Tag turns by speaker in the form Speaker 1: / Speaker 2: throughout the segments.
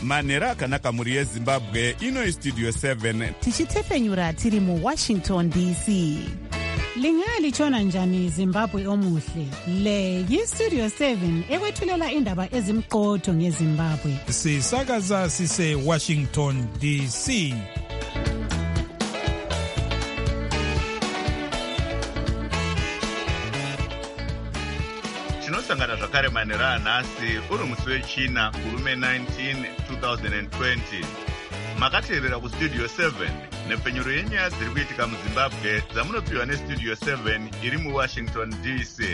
Speaker 1: manhero akanaka mhuri yezimbabwe. Ino istudio 7
Speaker 2: tichitefenyura tiri muWashington DC.
Speaker 3: Lingalitshona njani Zimbabwe omuhle? Le yistudio 7 ekwethulela indaba ezimqotho ngeZimbabwe.
Speaker 4: Sisakaza sise Washington DC.
Speaker 5: Tinosangana zvakare manhero anhasi uri musi wechina kurume 19 2020. Makateerera kustudio 7 nepfenyuro yenyaya dziri kuitika muZimbabwe dzamunopiwa nestudio 7 iri muWashington DC.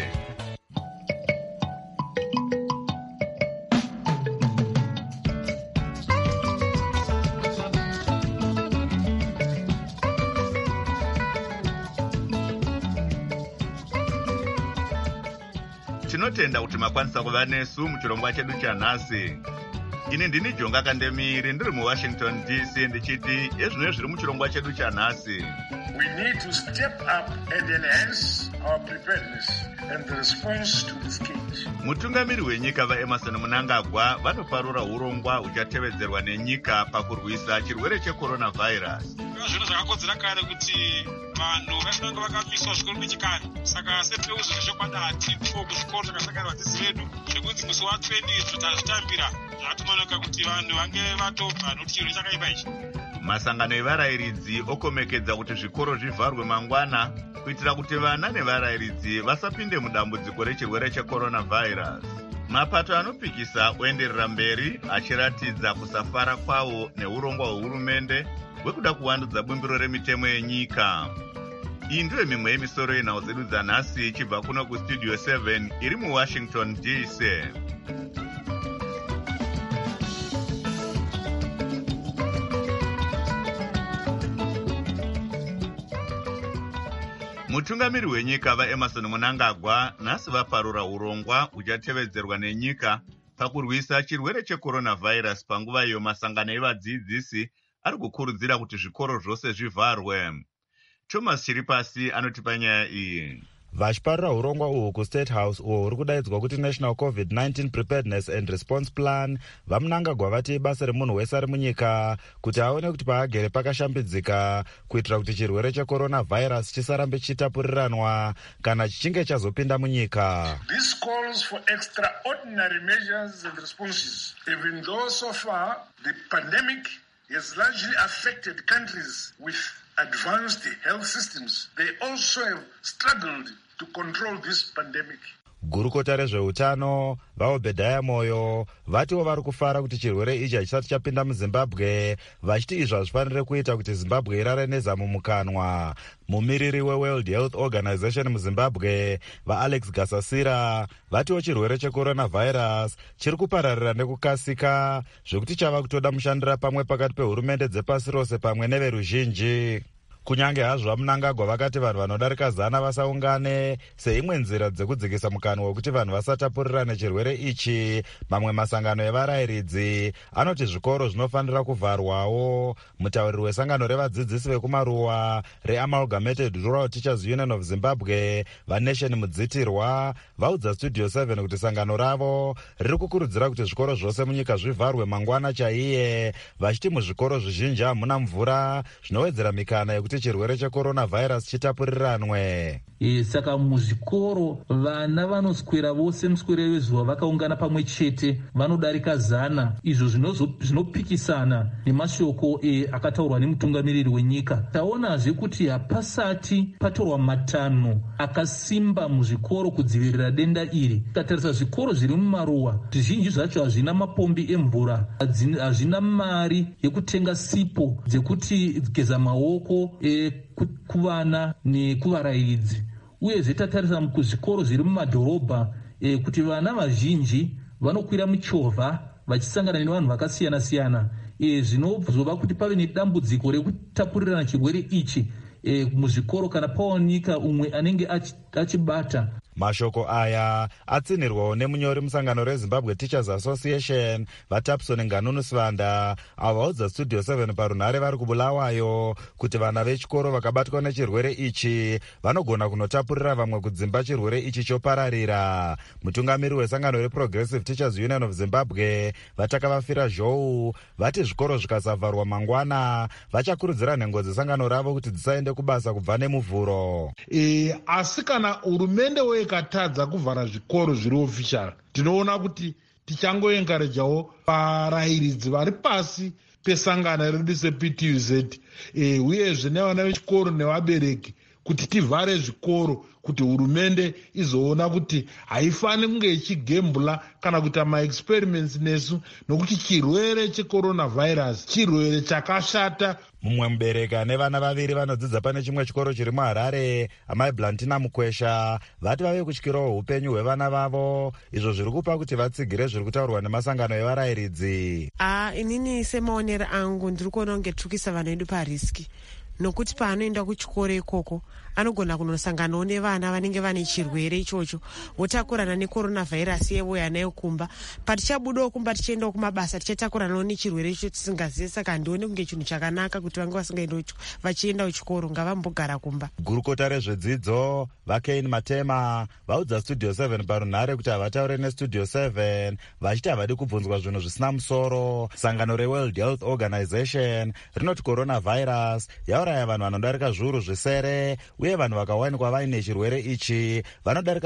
Speaker 5: Tinotenda kuti makwanisa kuva nesu muchirongwa chedu chanhasi. Ini ndini Jonga Kandemiri ndiri muWashington DC ndichiti ezvino zviri muchirongwa chedu chanhasi.
Speaker 6: We need to step up and enhance our preparedness and the response to this case.
Speaker 5: Mutungamiri wenyika vaEmerson Mnangagwa vanoparura urongwa huchatevedzerwa nenyika pakurwisa chirwere cheCoronavirus.
Speaker 7: Zvinhu zvakakodzera kare kuti vanhu vasinanga vakamiswa zvikoro nechikare. Saka sepeuzo zvechokwadi kuzvikoro zvakasangana vadzidzi vedu zvekunzi musi wa20 tutazvitambira zvatononoka kuti vanhu vange vatobva nokuti chirwere chakaipa ichi.
Speaker 5: Masangano evarayiridzi okomekedza kuti zvikoro zvivharwe mangwana kuitira kuti vana nevarayiridzi vasapinde mudambudziko rechirwere cheCoronavirus. Mapato anopikisa oenderera mberi achiratidza kusafara kwawo neurongwa hwehurumende hwekuda kuvandudza bumbiro remitemo yenyika. Iyi ndiyo mimwe yemisoro yenhau dzedu dzanhasi ichibva kuno kustudio 7 iri muWashington DC. Mutungamiri wenyika vaEmerson Mnangagwa nhasi vaparura urongwa huchatevedzerwa nenyika pakurwisa chirwere cheCoronavirus. Panguva iyo masangano evadzidzisi ari kukurudzira kuti zvikoro zvose zvivharwe. Thomas Chiripasi anotipa nyaya iyi.
Speaker 8: Vachiparura urongwa uhu kuState House uho huri kudaidzwa kuti National COVID-19 Preparedness and Response Plan, vaMnangagwa vati basa remunhu wese ari munyika kuti aone kuti paagere pakashambidzika kuitira kuti chirwere cheCoronavirus chisarambe chichitapuriranwa kana chichinge chazopinda munyika.
Speaker 6: This calls for extraordinary measures and responses. Even though so far the pandemic has largely affected countries with advanced health systems, they also have struggled to control this pandemic.
Speaker 8: Gurukota rezveutano vaObedhaya Moyo vatiwo vari kufara kuti chirwere ichi hachisati chapinda muZimbabwe, vachiti izvi hazvifanire kuita kuti Zimbabwe irare nezamu mukanwa. Mumiriri weWorld Health Organization muZimbabwe vaAlex Gasasira vatiwo chirwere cheCoronavirus chiri kupararira nekukasika zvekuti chava kutoda mushandira pamwe pakati pehurumende dzepasi rose pamwe neveruzhinji. Kunyange hazvo vaMnangagwa vakati vanhu vanodarika 100 vasaungane seimwe nzira dzekudzikisa mukanwa wekuti vanhu vasatapurirane chirwere ichi, mamwe masangano evarayiridzi anoti zvikoro zvinofanira kuvharwawo. Mutauriri wesangano revadzidzisi vekumaruwa reAmalgamated Rural Teachers Union of Zimbabwe vaNation Mudzitirwa vaudza Studio 7 kuti sangano ravo riri kukurudzira kuti zvikoro zvose munyika zvivharwe mangwana chaiye, vachiti muzvikoro zvizhinji hamuna mvura zvinowedzera mikana yekuti chirwere cheCoronavirus chitapuriranwe.
Speaker 9: Saka muzvikoro vana vanoswera vose muswere wezuva vakaungana pamwe chete vanodarika 100, izvo zvinopikisana nemashoko akataurwa nemutungamiriri wenyika. Taonazve kuti hapasati patorwa matanho akasimba muzvikoro kudzivirira denda iri. Tatarisa zvikoro zviri mumaruwa, zvizhinji zvacho hazvina mapombi emvura, hazvina mari yekutenga sipo dzekuti geza maoko kuvana nekuvarayiridzi. Uyezve tatarisa kuzvikoro zviri mumadhorobha kuti vana vazhinji vanokwira michovha vachisangana nevanhu vakasiyana-siyana, zvinozova kuti pave nedambudziko rekutapurirana chirwere ichi muzvikoro kana pawanika umwe anenge achibata.
Speaker 8: Mashoko aya atsinirwawo nemunyori musangano reZimbabwe Teachers Association vaTapson Nganunu Svanda, avo vaudza Studio 7 parunhare vari kuBulawayo kuti vana vechikoro vakabatwa nechirwere ichi vanogona kunotapurira vamwe kudzimba chirwere ichi chopararira. Mutungamiri wesangano reProgressive Teachers Union of Zimbabwe Vatakavafira Zhou vati zvikoro zvikasavharwa mangwana vachakurudzira nhengo dzesangano ravo kuti dzisaende kubasa kubva nemuvhuro.
Speaker 6: Asi kana hurumende ikatadza kuvhara zvikoro zviri official, tinoona kuti tichangoenkarejawo varayiridzi vari pasi pesangano redu sePTUZ uyezve nevana vechikoro nevabereki kuti tivhare zvikoro, kuti hurumende izoona kuti haifani kunge ichigembula kana kuita maexperiments nesu, nokuti chirwere checoronavirus chirwere chakashata.
Speaker 8: Mumwe mubereki ane vana vaviri vanodzidza pane chimwe chikoro chiri muHarare, amai Blantina Mukwesha, vati vave kutyirawo upenyu hwevana vavo, izvo zviri kupa kuti vatsigire zviri kutaurwa nemasangano evarayiridzi.
Speaker 10: Inini semaonero angu ndiri kuona kunge tikisa vanhu vedu pariski, nokuti paanoenda kuchikoro ikoko anogona kunosanganawo nevana vanenge vane chirwere ichocho votakurana necoronavirus yevo yanayo kumba. Patichabudawo kumba tichiendawo kumabasa tichatakuranawo nechirwere icho tisingazivi. Saka handioni kunge chinhu chakanaka kuti vange vasingaendawo vachiendawo chikoro, ngavambogara kumba.
Speaker 8: Gurukota rezvedzidzo vaKane Matema vaudza Studio 7 parunhare kuti havataure neStudio 7 vachiti havadi kubvunzwa zvinhu zvisina musoro. Sangano reWorld Health Organization rinoti coronavirus yauraya vanhu vanodarika zviuru zvisere uye vanhu vakawanikwa vaine chirwere ichi vanodarika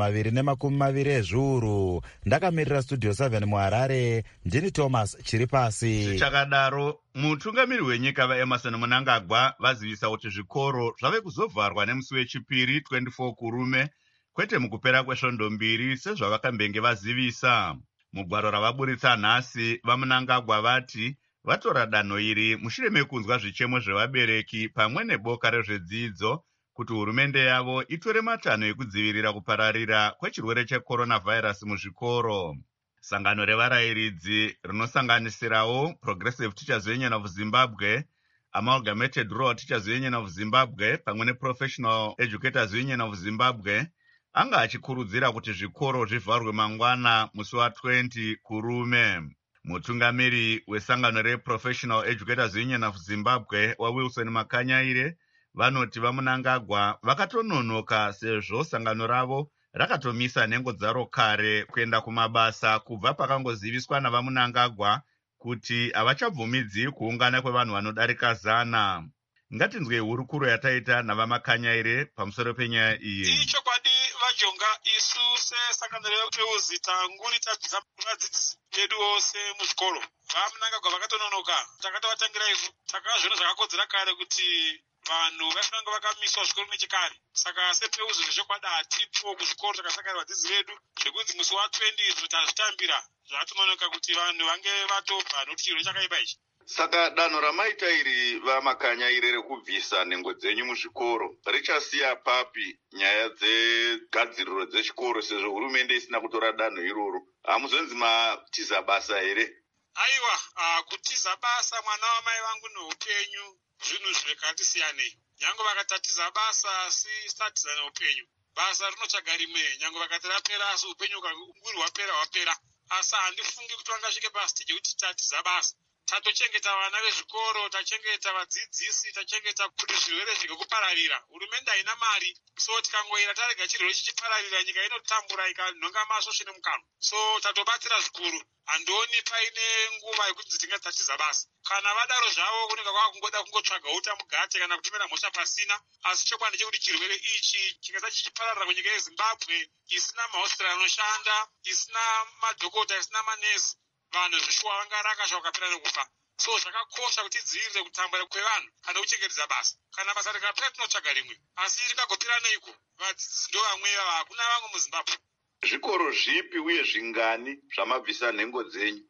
Speaker 8: 220 ezviuru. Ndakamirira Studio 7 muHarare, ndini Thomas Chiripasi.
Speaker 5: Zvichakadaro, mutungamiri wenyika vaEmerson Mnangagwa vazivisa kuti zvikoro zvave kuzovharwa nemusi wechipiri 24 kurume, kwete mukupera kwesvondo mbiri sezvavakambenge vazivisa. Mugwaro ravaburitsa nhasi, vaMnangagwa vati vatora danho iri mushure mekunzwa zvichemo zvevabereki pamwe neboka rezvedzidzo kuti hurumende yavo itore matanho ekudzivirira kupararira kwechirwere checoronavirus muzvikoro. Sangano revarayiridzi rinosanganisirawo Progressive Teachers Union of Zimbabwe, Amalgamated Rural Teachers Union of Zimbabwe pamwe neProfessional Educators Union of Zimbabwe anga achikurudzira kuti zvikoro zvivharwe mangwana musi wa20 kurume. Mutungamiri wesangano reProfessional Educators Union of Zimbabwe waWilson Makanyaire vanoti vaMnangagwa vakatononoka sezvo sangano ravo rakatomisa nhengo dzaro kare kuenda kumabasa kubva pakangoziviswa navaMnangagwa kuti havachabvumidzi kuungana kwevanhu vanodarika 100. Ngatinzwe hurukuro yataita navaMakanyaire pamusoro penyaya iyi.
Speaker 7: Ichokwadi vajonga isu sesangano rePeuzi tanguri tadzisa vadzidzisi vedu vose muzvikoro. VaMnangagwa vakatononoka, takatovatangira isu, takazviona zvakakodzera kare kuti vanhu vafananga vakamiswa zvikoro nechekare. Saka sePeuzi zvechokwadi hatipo kuzvikoro takasakarira vadzidzi vedu zvekunzi musi wa20 tazvitambira. Zvatononoka kuti vanhu vange vatobva nokuti chirwere chakaipa ichi.
Speaker 5: Saka danho ramaita iri vaMakanyaire rekubvisa nhengo dzenyu muzvikoro richasiya papi nyaya dzegadziriro dzechikoro sezvo hurumende isina kutora danho iroro? Hamuzonzi matiza basa here?
Speaker 7: Aiwa, kutiza basa mwana wamai vangu neupenyu zvinhu zvekati siyanei. Nyange vakatatiza basa asi statiza neupenyu. Basa rinotsvaga rimwe, nyange vakati rapera asi upenyu unguri hwapera. Asi handifungi kuti vangasvike pasiteji kuti tatiza basa. Tatochengeta vana vezvikoro, tachengeta vadzidzisi, tachengeta kuti zvirwere zvikupararira. Hurumende haina mari, so tikangoira tarega chirwere chichipararira nyika inotambura ikanhonga masvosve nemukanwa. So tatobatsira zvikuru. Handioni paine nguva yekuti tingatatiza basa. Kana vadaro zvavo kunenge kwakungoda kungotsvaga uta mugate kana kutumira mhosva pasina. Asi chokwadi chekuti chirwere ichi chikasa chichipararira kunyika yeZimbabwe isina mahosipitari anoshanda, isina madhokota, isina manesi, vanhu zvishuwa vangaraka vakapera nekufa. So zvakakosha kuti tidzivirire kutambura kwevanhu kana kuchengetedza basa. Kana basa rikapera tinotsvaga rimwe. Asi ringagopera neiko? Vadzidzisi ndo vamwe hakuna vamwe muZimbabwe.
Speaker 5: Zvikoro zvipi uye zvingani zvamabvisa nhengo dzenyu?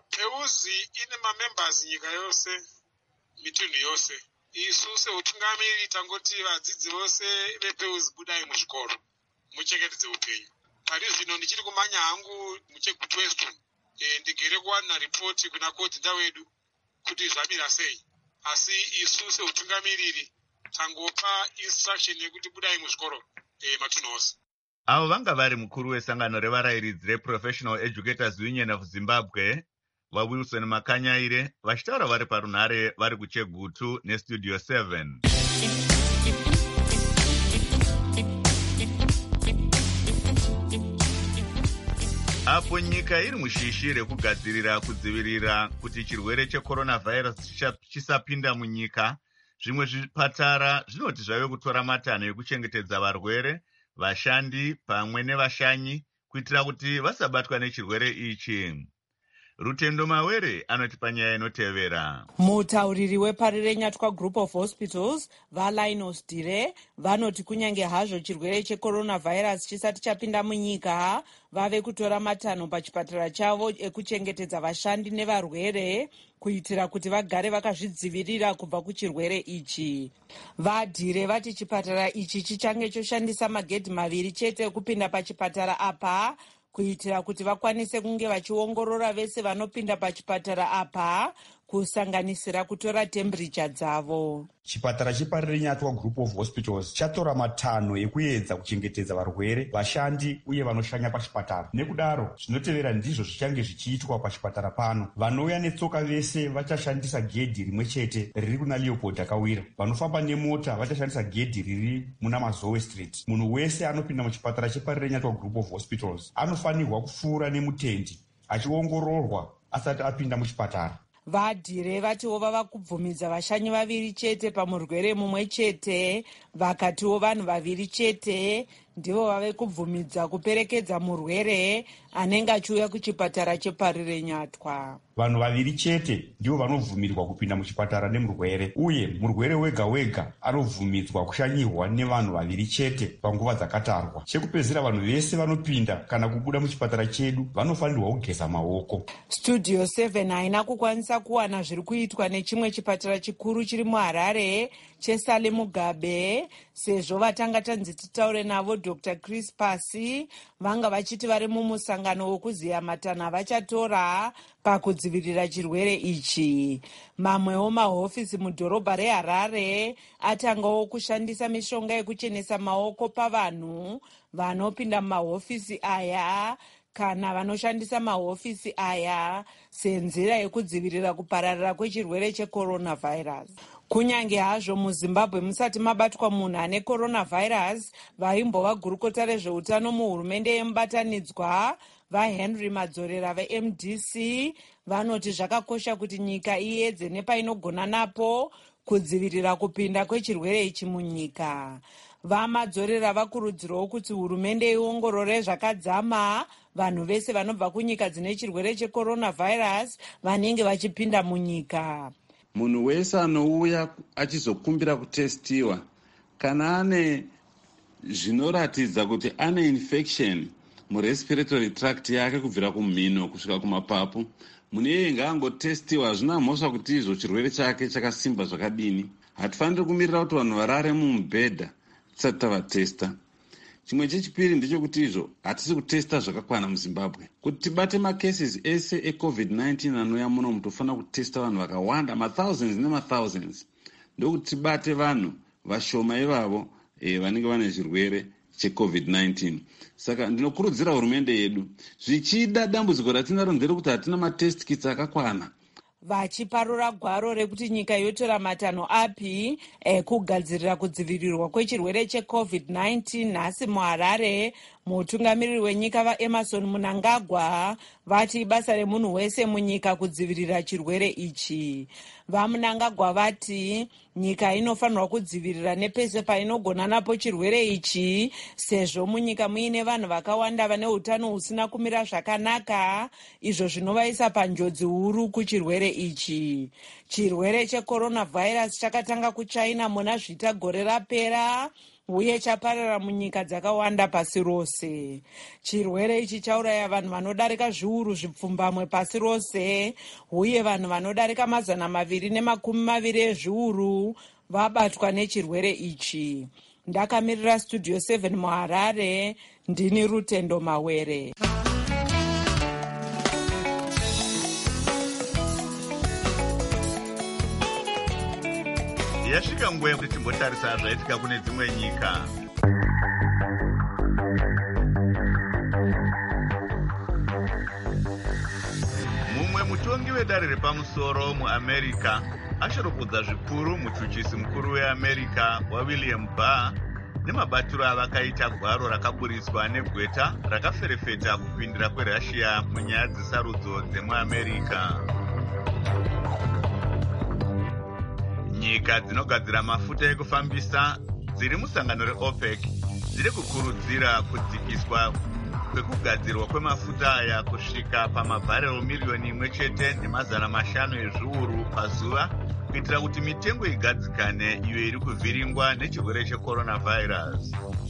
Speaker 7: Peuzi ine mamembers nyika yose, mitunhu yose. Isu seutungamiri tangoti vadzidzi vose vePeuzi budai muzvikoro, muchengetedze upenyu. Pari zvino ndichiri kumanya hangu muChegutu Western. Ndigere kuwana ripoti kuna kodhinda wedu kuti zvamira sei. Asi isu seutungamiriri tangopa instruction yekuti budai muzvikoro matunhu ose.
Speaker 5: avo vanga vari mukuru wesangano revarayiridzi reprofessional educators union of zimbabwe vaWilson Makanyaire vachitaura vari parunhare vari kuChegutu nestudio 7. Apo nyika iri mushishi rekugadzirira kudzivirira kuti chirwere checoronavirus chisapinda munyika, zvimwe zvipatara zvinoti zvave kutora matanho ekuchengetedza varwere, vashandi pamwe nevashanyi kuitira kuti vasabatwa nechirwere ichi. Rutendo Mawere anoti panyaya inotevera.
Speaker 11: Mutauriri weParirenyatwa Group of Hospitals vaLinus Dire vanoti kunyange hazvo chirwere checoronavirus chisati chapinda munyika, vave kutora matanho pachipatara chavo ekuchengetedza vashandi nevarwere kuitira kuti vagare vakazvidzivirira kubva kuchirwere ichi. VaDire vati chipatara ichi chichange choshandisa magedhi 2 chete ekupinda pachipatara apa kuitira kuti vakwanise kunge vachiongorora vese vanopinda pachipatara apa, kusanganisira kutora temperature dzavo.
Speaker 12: Chipatara cheParirenyatwa Group of Hospitals chatora matanho ekuedza kuchengetedza varwere, vashandi uye vanoshanya pachipatara. Nekudaro zvinotevera ndizvo zvichange zvichiitwa pachipatara pano. Vanouya netsoka vese vachashandisa gedhi rimwe chete riri kuna Leopold Akawira. Vanofamba nemota vachashandisa gedhi riri muna Mazowe Street. Munhu wese anopinda muchipatara cheParirenyatwa Group of Hospitals anofanirwa kupfuura nemutendi achiongororwa asati apinda muchipatara.
Speaker 11: VaDire vatiwo vava kubvumidza vashanyi 2 chete pamurwere mumwe chete, vakatiwo vanhu 2 chete ndivo vave kubvumidza kuperekedza murwere anenge achiuya kuchipatara cheParirenyatwa.
Speaker 12: Vanhu 2 chete ndivo vanobvumirwa kupinda muchipatara nemurwere, uye murwere wega wega anobvumidzwa kushanyirwa nevanhu 2 chete panguva dzakatarwa. Chekupedzisira, vanhu vese vanopinda kana kubuda muchipatara chedu vanofanirwa kugeza maoko.
Speaker 11: Studio 7 haina kukwanisa kuwana zviri kuitwa nechimwe chipatara chikuru chiri muHarare cheSale Mugabe, sezvo vatanga tanzi titaure navo Dr. Chris Pasi vanga vachiti vari mumusangano wokuziya matanho avachatora pakudzivirira chirwere ichi. Mamwewo mahofisi mudhorobha reHarare atangawo kushandisa mishonga yekuchenesa maoko pavanhu vanopinda mumahofisi aya kana vanoshandisa mahofisi aya senzira yekudzivirira kupararira kwechirwere checoronavirus. Kunyange hazvo muZimbabwe musati mabatwa munhu ane coronavirus, vaimbova gurukota rezveutano muhurumende yemubatanidzwa vaHenry Madzorera veMDC vanoti zvakakosha kuti nyika iedze nepainogona napo kudzivirira kupinda kwechirwere ichi munyika. VaMadzorera vakurudzirawo kuti hurumende iongorore zvakadzama vanhu vese vanobva kunyika dzine chirwere checoronavirus vanenge vachipinda munyika.
Speaker 13: Munhu wese anouya achizokumbira kutestiwa kana ane zvinoratidza kuti ane infection murespiratory tract yake kubvira kumhino kusvika kumapapu, munhu iyeye ngaangotestiwa. Hazvina mhosva kuti izvo chirwere chake chakasimba zvakadini. Hatifaniri kumirira kuti vanhu varare mumubhedha tisati tavatesta. Chimwe chechipiri ndechekuti izvo hatisi kutesta zvakakwana muZimbabwe. Kuti tibate macases ese eCovid-19 anouya muno, mutofanira kutesta vanhu vakawanda, mathousands nemathousands, ndokuti tibate vanhu vashoma ivavo vanenge vane chirwere cheCovid-19. Saka ndinokurudzira hurumende yedu, zvichida dambudziko ratinaro nderekuti hatina matest kits akakwana.
Speaker 11: Vachiparura gwaro rekuti nyika yotora matanho api ekugadzirira kudzivirirwa kwechirwere cheCovid-19 nhasi muHarare, mutungamiriri wenyika vaEmerson Mnangagwa vati ibasa remunhu wese munyika kudzivirira chirwere ichi. VaMnangagwa vati nyika inofanirwa kudzivirira nepese painogona napo chirwere ichi, sezvo munyika muine vanhu vakawanda vane utano husina kumira zvakanaka, izvo zvinovaisa panjodzi huru kuchirwere ichi. Chirwere checoronavirus chakatanga kuChina muna zvita gore rapera uye chaparara munyika dzakawanda pasi rose. Chirwere ichi chauraya vanhu vanodarika zviuru zvipfumbamwe pasi rose, uye vanhu vanodarika 220 ezviuru vabatwa nechirwere ichi. Ndakamirira Studio 7 muHarare, ndini Rutendo Mawere.
Speaker 5: Yasvika nguva yekuti timbotarisa zvaitika kune dzimwe nyika. rudare repamusoro muamerica ashoropodza zvikuru mutsvuchisi mukuru weamerica waWilliam Barr nemabatiro avakaita gwaro rakaburiswa negweta rakaferefeta kupindira kwerussia munyaya dzesarudzo dzemuamerica. Nyika dzinogadzira mafuta ekufambisa dziri musangano reOPEC dziri kukurudzira kudzikiswa kwekugadzirwa kwemafuta aya kusvika pamabharero miriyoni 1.5 ezviuru pazuva kuitira kuti mitengo igadzikane iyo iri kuvhiringwa nechirwere checoronavirus.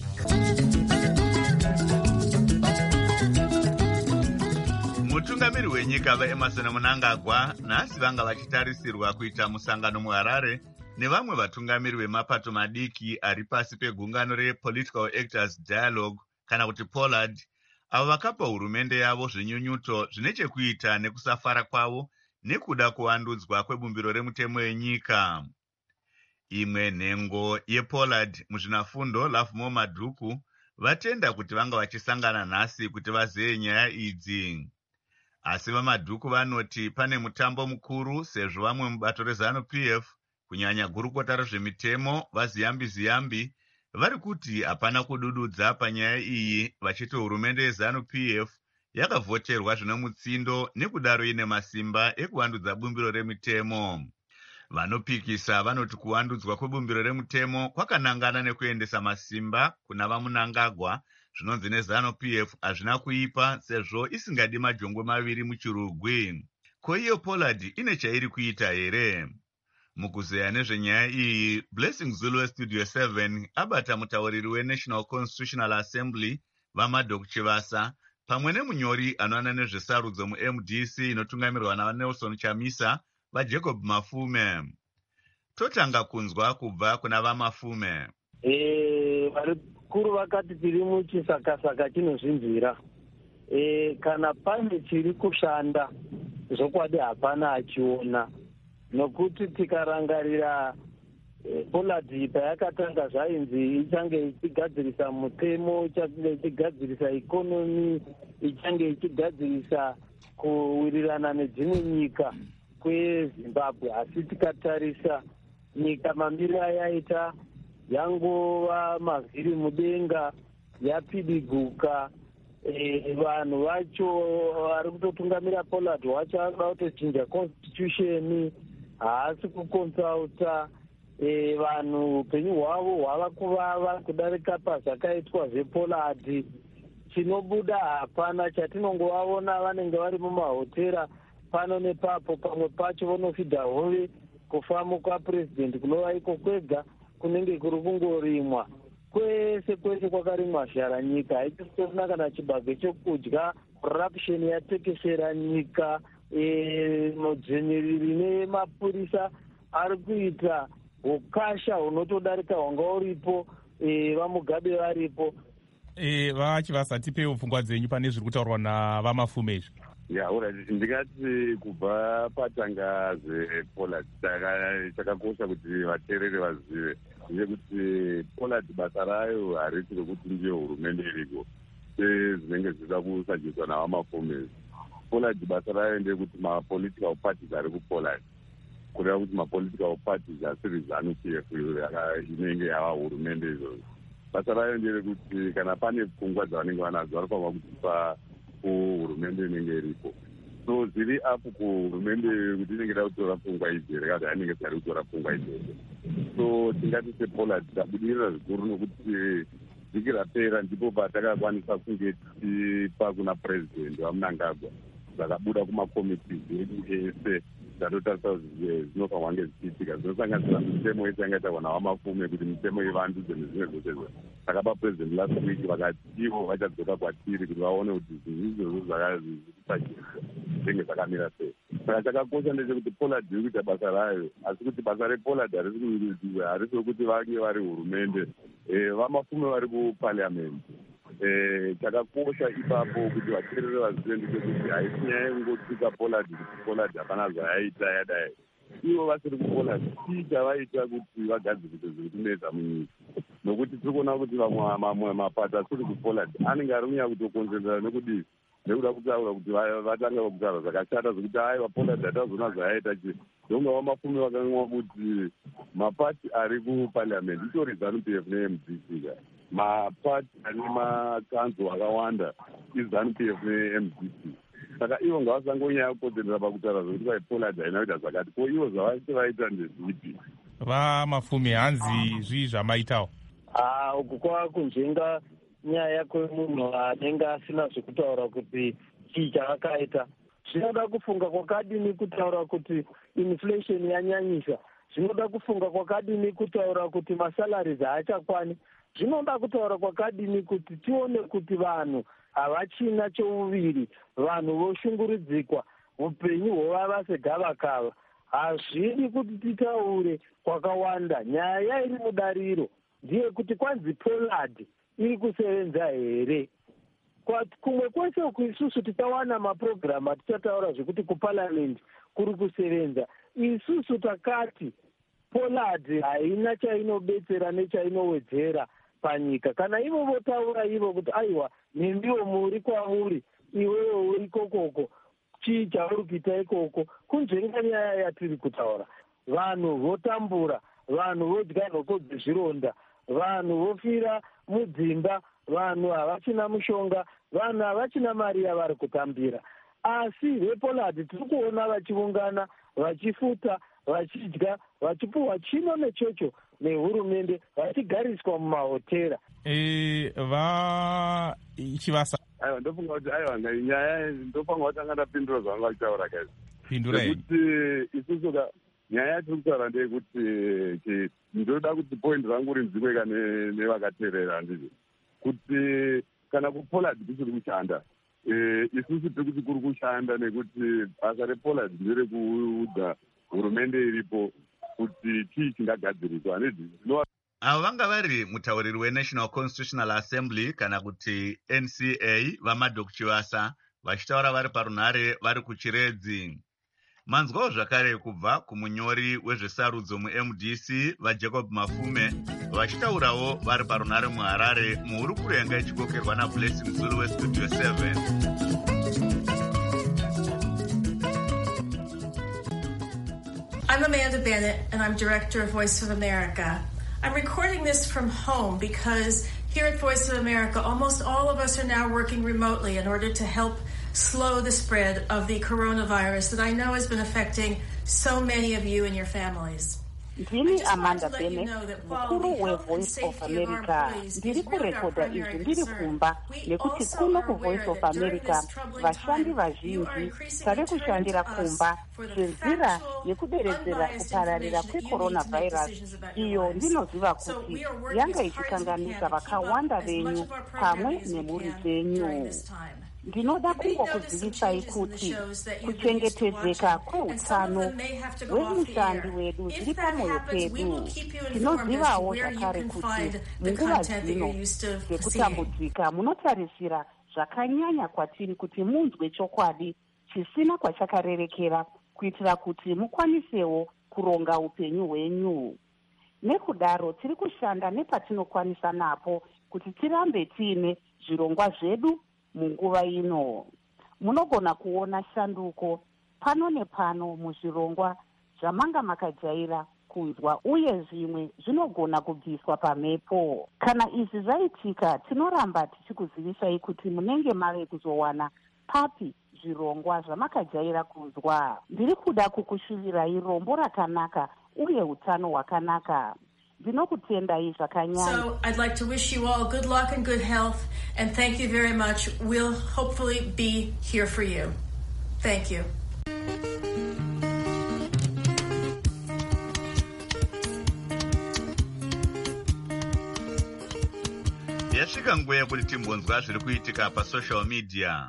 Speaker 5: Mutungamiri wenyika vaEmerson Mnangagwa nhasi vanga vachitarisirwa kuita musangano muHarare nevamwe vatungamiri vemapato madiki ari pasi pegungano rePolitical Actors Dialogue kana kuti POLAD, avo vakapa hurumende yavo zvinyunyuto zvine chekuita nekusafara kwavo nekuda kuvandudzwa kwebumbiro remutemo wenyika. Imwe nhengo yePOLAD muzvinafundo Lovemore Madhuku vatenda kuti vanga vachisangana nhasi kuti vazeye nyaya idzi. Asi vaMadhuku vanoti pane mutambo mukuru sezvo vamwe mubato reZANU-PF kunyanya gurukota rezvemitemo vaZiyambi vari kuti hapana kudududza panyaya iyi, vachiti hurumende yeZANU-PF yakavhoterwa zvine mutsindo nekudaro ine masimba ekuvandudza bumbiro remitemo. Vanopikisa vanoti kuvandudzwa kwebumbiro remutemo kwakanangana nekuendesa masimba kuna vaMnangagwa, zvinonzi neZANU-PF hazvina kuipa sezvo isingadi majongwe maviri muchirugwi. Ko iyo POLAD ine chairi kuita here? Mukuzeya nezvenyaya iyi, Blessing Zulu weStudio 7 abata mutauriri weNational Constitutional Assembly vaMadok Chivasa pamwe nemunyori anoona nezvesarudzo muMDC inotungamirwa naNelson Chamisa vaJacob Mafume. Totanga kunzwa kubva kuna vaMafume.
Speaker 14: Varikuru vakati tiri muchisakasaka chinozvinzwira. Kana pane chiri kushanda zvokwadi hapana achiona. Nokuti tikarangarira POLAD payakatanga zvainzi ichange ichigadzirisa mutemo, ichange ichigadzirisa ikonomi, ichange ichigadzirisa kuwirirana nedzimwe nyika kweZimbabwe. Asi tikatarisa nyika mamiriro ayaita yangova mavhiri mudenga, yapidiguka. Vanhu vacho vari kutotungamira POLAD wacho vanoda kutochinja constitution, haasi kukonsulta. Vanhu upenyu hwavo hwava kuvava kudarika pazvakaitwa zvePOLAD. Chinobuda hapana, chatinongovaona vanenge vari mumahotera pano nepapo, pamwe pacho vanofidha hove kufamba kwaPurezidendi kunova iko kwega kunenge kuri kungorimwa. Kwese kwakarimwa zhara nyika, haichisina kana chibage chokudya. Corruption yatekeshera nyika, mudzvinyiriri nemapurisa ari kuita ukasha hunotodarika hwanga uripo, vaMugabe varipo.
Speaker 15: Vachi vasatipewo pfungwa dzenyu pane zviri kutaurwa navaMafume izvi.
Speaker 16: Ndingati kubva patanga zvePOLAD chakakosha kuti vateereri vazive ndechekuti POLAD basa rayo harisi rekuti ndiyo hurumende iriko sezvinenge zvichida kusadziswa navaMafume. POLAD basa rayo ndeyekuti mapolitical parties ari kuPOLAD, kureva kuti mapolitical parties asiri ZANU-PF inenge yava hurumende izvozvo. Basa rayo nderekuti kana pane pfungwa dzavanenge vanadzo vanofanira kudzipa kuhurumende inenge iripo. So zviri apo kuhurumende kuti inenge ida kutora pfungwa idzi here kana inenge isingadi kutora pfungwa idzi. So tingati sePOLAD tabudirira zvikuru nokuti vhiki rapera ndipo patakakwanisa kunge tichipa kuna purezidendi vaMnangagwa zvakabuda kumakomiti edu ese dzatotarisa kuti zvinofanirwa kunge zvichiitika, zvinosanganisira mitemo yese yanga itaurwa navaMafume kuti mitemo ivandudze nezvimwe zvose. Takapa purezidendi last week vakati ivo vachadzoka kwatiri kuti vaone kuti zvinhu izvozvo zvakazvipachiisa zvinenge zvakamira sei. Saka chakakosha ndechekuti POLAD iri kuita basa rayo, asi kuti basa rePOLAD harisi kuti vange vari hurumende. VaMafume vari kupariamendi. Chakakosha ipapo kuti vateereri vazive ndechekuti haisi nyaya yengotsika POLAD kuti POLAD hapana zvayaita yadai. Ivo vasiri kuPOLAD chii chavaita kuti vagadzirise zviri kunetsa munyika. Nokuti tiri kuona kuti mamwe mapato asiri kuPOLAD anenge ari kunyanya kutokonzerera nekudii nekuda kutaura kuti vatanga kugara zvakashata zvekuti aiwa Pollard atazona zvaaita chi ndonga wamafumi vakamwa kuti mapati ari kuparliament itori ZANU-PF neMDC mapati ane makanzo akawanda iZANU-PF neMDC saka ivo ngavasangonyaya kupodzerera pakutaura zvokuti vai Pollard haina kuita zvakati ko ivo zvavati vaita ndezvipi
Speaker 15: vamafumi hanzi zvii zvamaitawo
Speaker 14: uku kwava kunzvenga nyaya kwemunhu anenge asina zvekutaura kuti chii chavakaita zvinoda kufunga kwakadini kutaura kuti inflation yanyanyisa zvinoda kufunga kwakadini kutaura kuti masalaries haachakwani zvinoda kutaura kwakadini kuti tione kuti vanhu havachina chouviri vanhu voshungurudzikwa upenyu hwovava segavakava hazvidi kuti titaure kwakawanda nyaya iri mudariro ndiye kuti kwanzi Pollard iri kusevenza here kumwe kwese uku isusu tichawana mapurogiramu atichataura zvekuti kuparliament kuri kusevenza isusu takati Pollard haina chainobetsera nechainowedzera panyika kana ivo votaura ivo kuti aiwa nendiwo muri kwauri iwewo uri kokoko chii chauri kuita ikoko kunzvenga nyaya yatiri kutaura vanhu votambura vanhu vodya nhoko dzezvironda vanhu vofira mudzimba vanhu havachina mushonga vanhu havachina mari yavari kutambira asi vePollard tiri kuona vachiungana vachifuta vachidya vachipuhwa chino nechocho nehurumende vachigariswa mumahotera
Speaker 15: chivasa
Speaker 16: aiwa ndofunga kuti aiwa nyaya ndofunga kuti anga ndapindura zvavanga vachitaura kaizvo
Speaker 15: pindurai
Speaker 16: nekuti isusu nyaya yatiri kutaura ndeyekuti ndoda kuti point rangu rinzwike nevakateerera ndizvo kuti kana kuPollard kusiri kushanda isusu tiri kuti kuri kushanda nekuti basa rePollard nderekuudza hurumende iripo kuti chii chingagadziriswa hanezvi
Speaker 5: avo vanga vari mutauriri weNational Constitutional Assembly kana kuti NCA vaMadok Chivasa vachitaura vari parunhare vari kuchiredzi. Manzwawo zvakare kubva kumunyori wezvesarudzo muMDC vaJacob Mafume vachitaurawo vari parunhare muHarare muhuri kurenga ichikokerwa naBlessing Zulu weStudio 7.
Speaker 17: I'm Amanda Bennett, and I'm director of Voice of America. I'm recording this from home because here at Voice of America, almost all of us are now working remotely in order to help slow the spread of the coronavirus that I know has been affecting so many of you and your families.
Speaker 18: Ndini Amanda Bennett, mukuru weVoice of America. Ndiri kurekodha izvi ndiri kumba nekuti kuno kuVoice of America vashandi vazhinji tave kushandira kumba senzira yekuderedzera kupararira kwecoronavirus iyo ndinoziva kuti yanga ichikanganisa vakawanda venyu pamwe nemhuri dzenyu. Ndinoda kungokuzivisai kuti kuchengetedzeka kweutano hwemushandi wedu zviri pamwoyo pedu. Tinozivawo zvakare kuti munguva dzino dzekutambudzika munotarisira zvakanyanya kwatiri kuti munzwe chokwadi chisina kwachakarerekera kuitira kuti mukwanisewo kuronga upenyu hwenyu. Nekudaro tiri kushanda nepatinokwanisa napo kuti tirambe tiine zvirongwa zvedu munguva ino. Munogona kuona shanduko pano nepano muzvirongwa zvamanga makajaira kunzwa uye zvimwe zvinogona kubviswa pamhepo. Kana izvi zvaitika tinoramba tichikuzivisai kuti munenge mave kuzowana papi zvirongwa zvamakajaira kunzwa. Ndiri kuda kukushuvirai rombo rakanaka uye utano hwakanaka.
Speaker 17: So I'd like to wish you all good luck and good health, and thank you very much. We'll hopefully be here for you. Thank you.
Speaker 5: Yasvika nguva yekuti timbonzwa zviri kuitika pasocial media.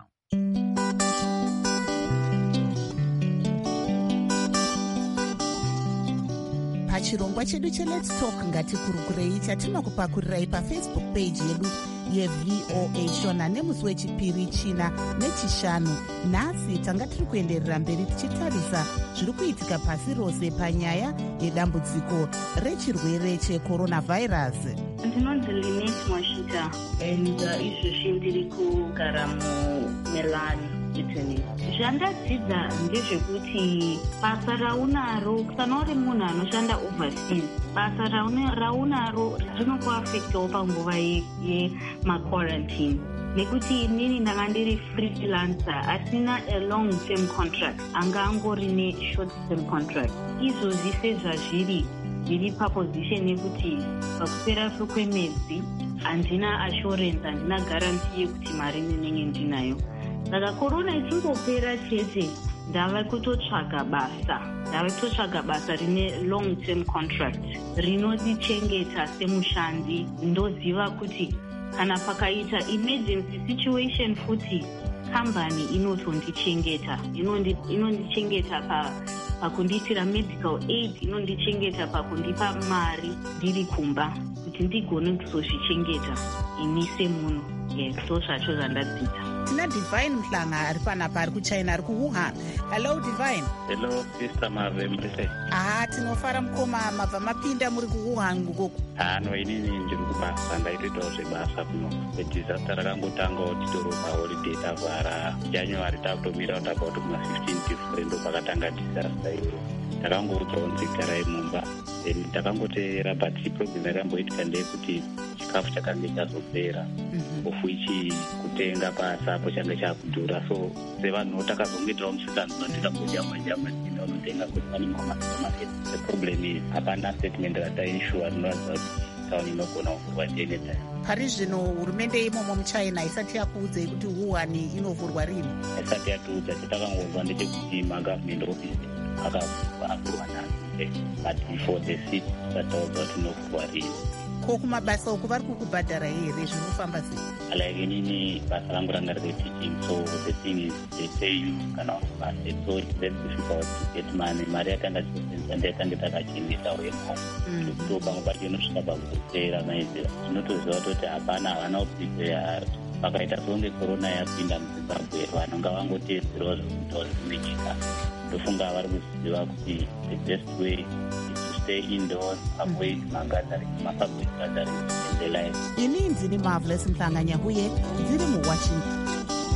Speaker 2: pachirongwa chedu cheLet's Talk ngatikurukurei chatinokupakurirai pafacebook page yedu yeVOA Shona nemusi wechipiri, china nechishanu. Nhasi tanga tiri kuenderera mberi tichitarisa zviri kuitika pasi rose panyaya yedambudziko rechirwere checoronavirus.
Speaker 19: Ndinonzi Linet Mwashita and izvezvi ndiri kugara muMilan, Italy. Zvandadzidza ndezvekuti basa raunaro kana uri munhu anoshanda overseas, basa raunaro rinokuafektawo panguva yemaquarantine. Nekuti inini ndanga ndiri freelancer asina a long term contract, anga angori ne-short term contract. Izvozvi sezvazviri ndiri paposition yekuti pakupera kwemwedzi handina assurance, handina guarantee yekuti mari ndinenge ndinayo. Saka korona ichingopera chete ndava kutotsvaga basa rine long term contract rinondichengeta semushandi. Ndoziva kuti kana pakaita emergency situation futi kambani inotondichengeta, inondichengeta pakundiitira medical aid, inondichengeta pakundipa mari ndiri kumba kuti ndigone kuzozvichengeta ini semunhu. So zvacho zvandadzidza.
Speaker 2: Tina Divine Mhlanga ari panapa, ari kuChina, ari kuWuhan. Hello Divine.
Speaker 20: Hello Sister Mave, mrise.
Speaker 2: Tinofara mukoma, mabva mapinda muri kuWuhan ukoko.
Speaker 20: No, inini ndiri kubasa, ndaitoitawo zvebasa kuno. Disaster rakangotanga titori paholiday tavhara January, takutomira about kuma-15 different pakatanga disaster iro. Takangoudzawo nzigarai mumba, then takangoteera, but problem yakamboitika ndeyekuti chikafu chakange chazopera, of which kutenga pasapo change chakudhura. So sevanhu takazongoitawo musitani ndikambojama ndinotenga kuti pane mamamarket. The problem is hapana statement rataishua rinoratidza kuti tauni inogona kuvhurwa anytime.
Speaker 2: Pari zvino hurumende imomo muChina isati yakuudzei kuti Wuhan inovhurwa rini? Isati
Speaker 20: yatiudza, chatakangozwa ndechekuti magavhmendi office akavhurwa nhasi, but for the city tataudzwa kuti inovhurwa rini.
Speaker 2: Ko kumabasa uku vari kukubhadhara here, zvinofamba sei?
Speaker 20: Like inini basa rangu ranga riri teaching, so the thing is they pay you kana wakubasa, so it's very difficult to get money. Mari yakanga chisenza ndayakanga takachengetawo yemomo, so pamwe pacho inosvika pakupera maizera. Tinotoziva kuti havana kuprepare. Pakaita songe korona yapinda muZimbabwe, vanhu ngavangotedzerawo zvekuitawo zvimenyika. Ndofunga vari kuziva kuti the best way stay indoors, avoid public gatherings in the life.
Speaker 2: Ini ndini Marvelous Mhlanga Nyahuye, ndiri muWashington.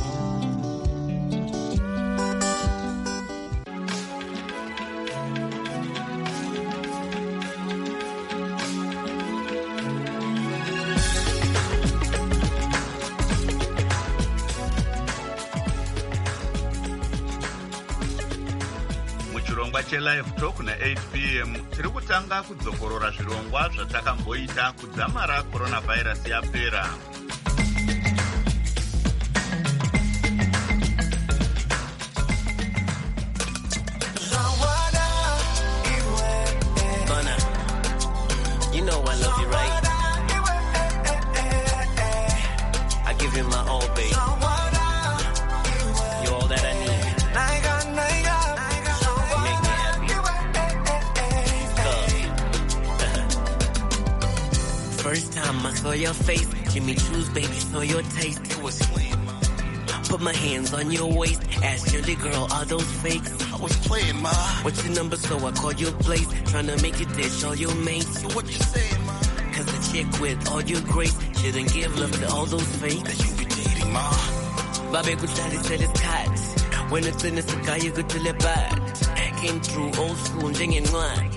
Speaker 5: Live Talk na 8 p.m. tiri kutanga kudzokorora zvirongwa zvatakamboita kudzamara coronavirus yapera.
Speaker 21: You know I love you, right? I give you my all, babe. You're all that I need. First time I saw your face, Jimmy Choo's, baby, saw your taste. It was playing, ma. Put my hands on your waist, asked you, the girl, are those fakes? I was playing, ma. What's your number, so I called your place, trying to make you ditch all your mates. So what you saying, ma? Cause the chick with all your grace shouldn't give love to all those fakes that you be dating, ma. Babe, good daddy said it's cut. When it's in the guy, you go to the bad. Came through old school, dinging one.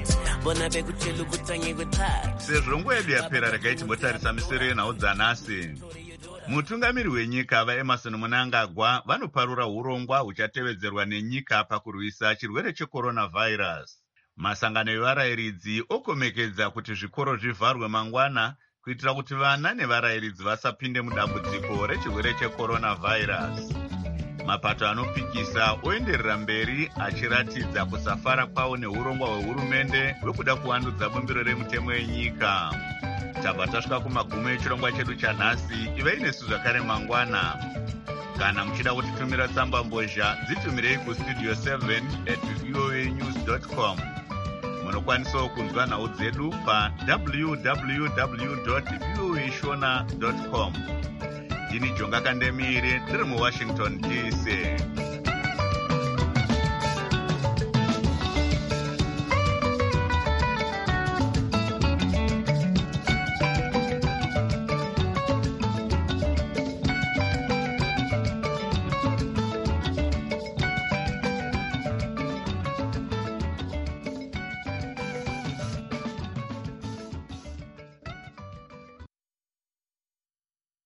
Speaker 5: Sezvo nguva yedu yapera regai timbotarisa misoro yenhau dzanhasi. Mutungamiri wenyika vaEmmerson Mnangagwa vanoparura urongwa huchatevedzerwa nenyika pakurwisa chirwere checoronavirus. Masangano evarayiridzi okomekedza kuti zvikoro zvivharwe mangwana kuitira kuti vana nevarayiridzi vasapinde mudambudziko rechirwere checoronavirus. Mapato anopikisa oenderera mberi achiratidza kusafara kwawo neurongwa hwehurumende hwekuda kuvandudza bumbiro remutemo yenyika. Tabva tasvika kumagumo echirongwa chedu chanhasi. Ivai nesu zvakare mangwana. Kana muchida kutitumira tsamba mbozha, dzitumirei kustudio 7@voanews.com. Munokwanisawo kunzwa nhau dzedu pa www.voashona.com. Ndini Jonga Kandemire, ndiri muWashington DC.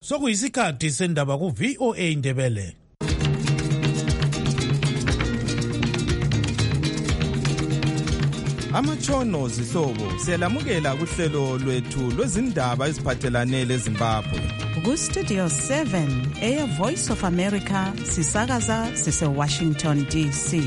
Speaker 4: sokuyisikhathi sendaba ku-VOA Indebele. Amatshono zihlobo siyalamukela kuhlelo lwethu lwezindaba eziphathelane leZimbabwe.
Speaker 2: Ku-Studio 7 Voice of America sisakaza sise-Washington DC.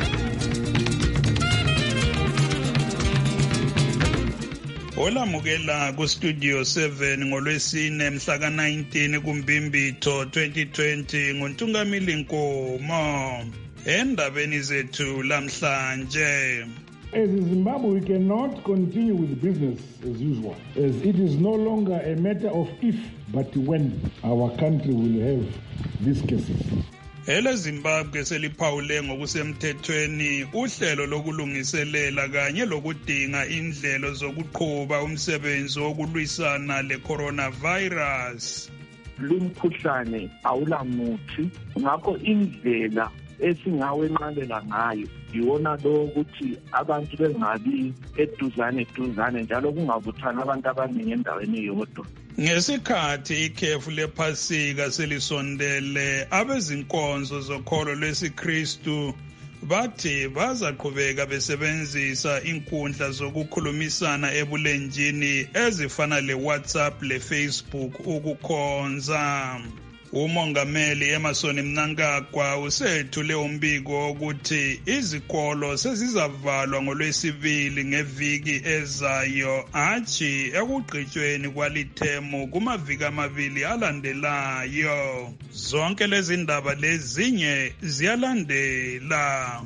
Speaker 4: Olamukela ku-Studio 7 ngolwesine mhla ka-19 kuMbimbitho 2020 nguNtungamili Nkomo. Endabeni zethu lamhlanje.
Speaker 6: As Zimbabwe, we cannot continue with business as usual, as it is no longer a matter of if, but when our country will have these cases.
Speaker 4: Ele Zimbabwe seliphawule ngokusemthethweni uhlelo lokulungiselela kanye lokudinga indlelo zokuqhuba umsebenzi wokulwisana le-coronavirus.
Speaker 1: Lumkhuhlane awulamuthi, ngakho indlela esingawenqabela ngayo yiwona lo ukuthi abantu bengabi eduzane njalo kungabuthani abantu abaningi endaweni yodwa.
Speaker 4: Ngesikhathi ikhefu lephasika selisondele, abezinkonzo zokholo lwesiKristu bathi bazaqhubeka besebenzisa inkundla zokukhulumisana ebulenjini ezifana le-WhatsApp le-Facebook ukukhonza. Umongameli Emmerson Mnangagwa usethule umbiko wokuthi izikolo sezizavalwa ngolwesibili ngeviki ezayo athi ekugqitshweni kwalithemu kumaviki amabili alandelayo. Zonke lezi ndaba lezinye ziyalandela.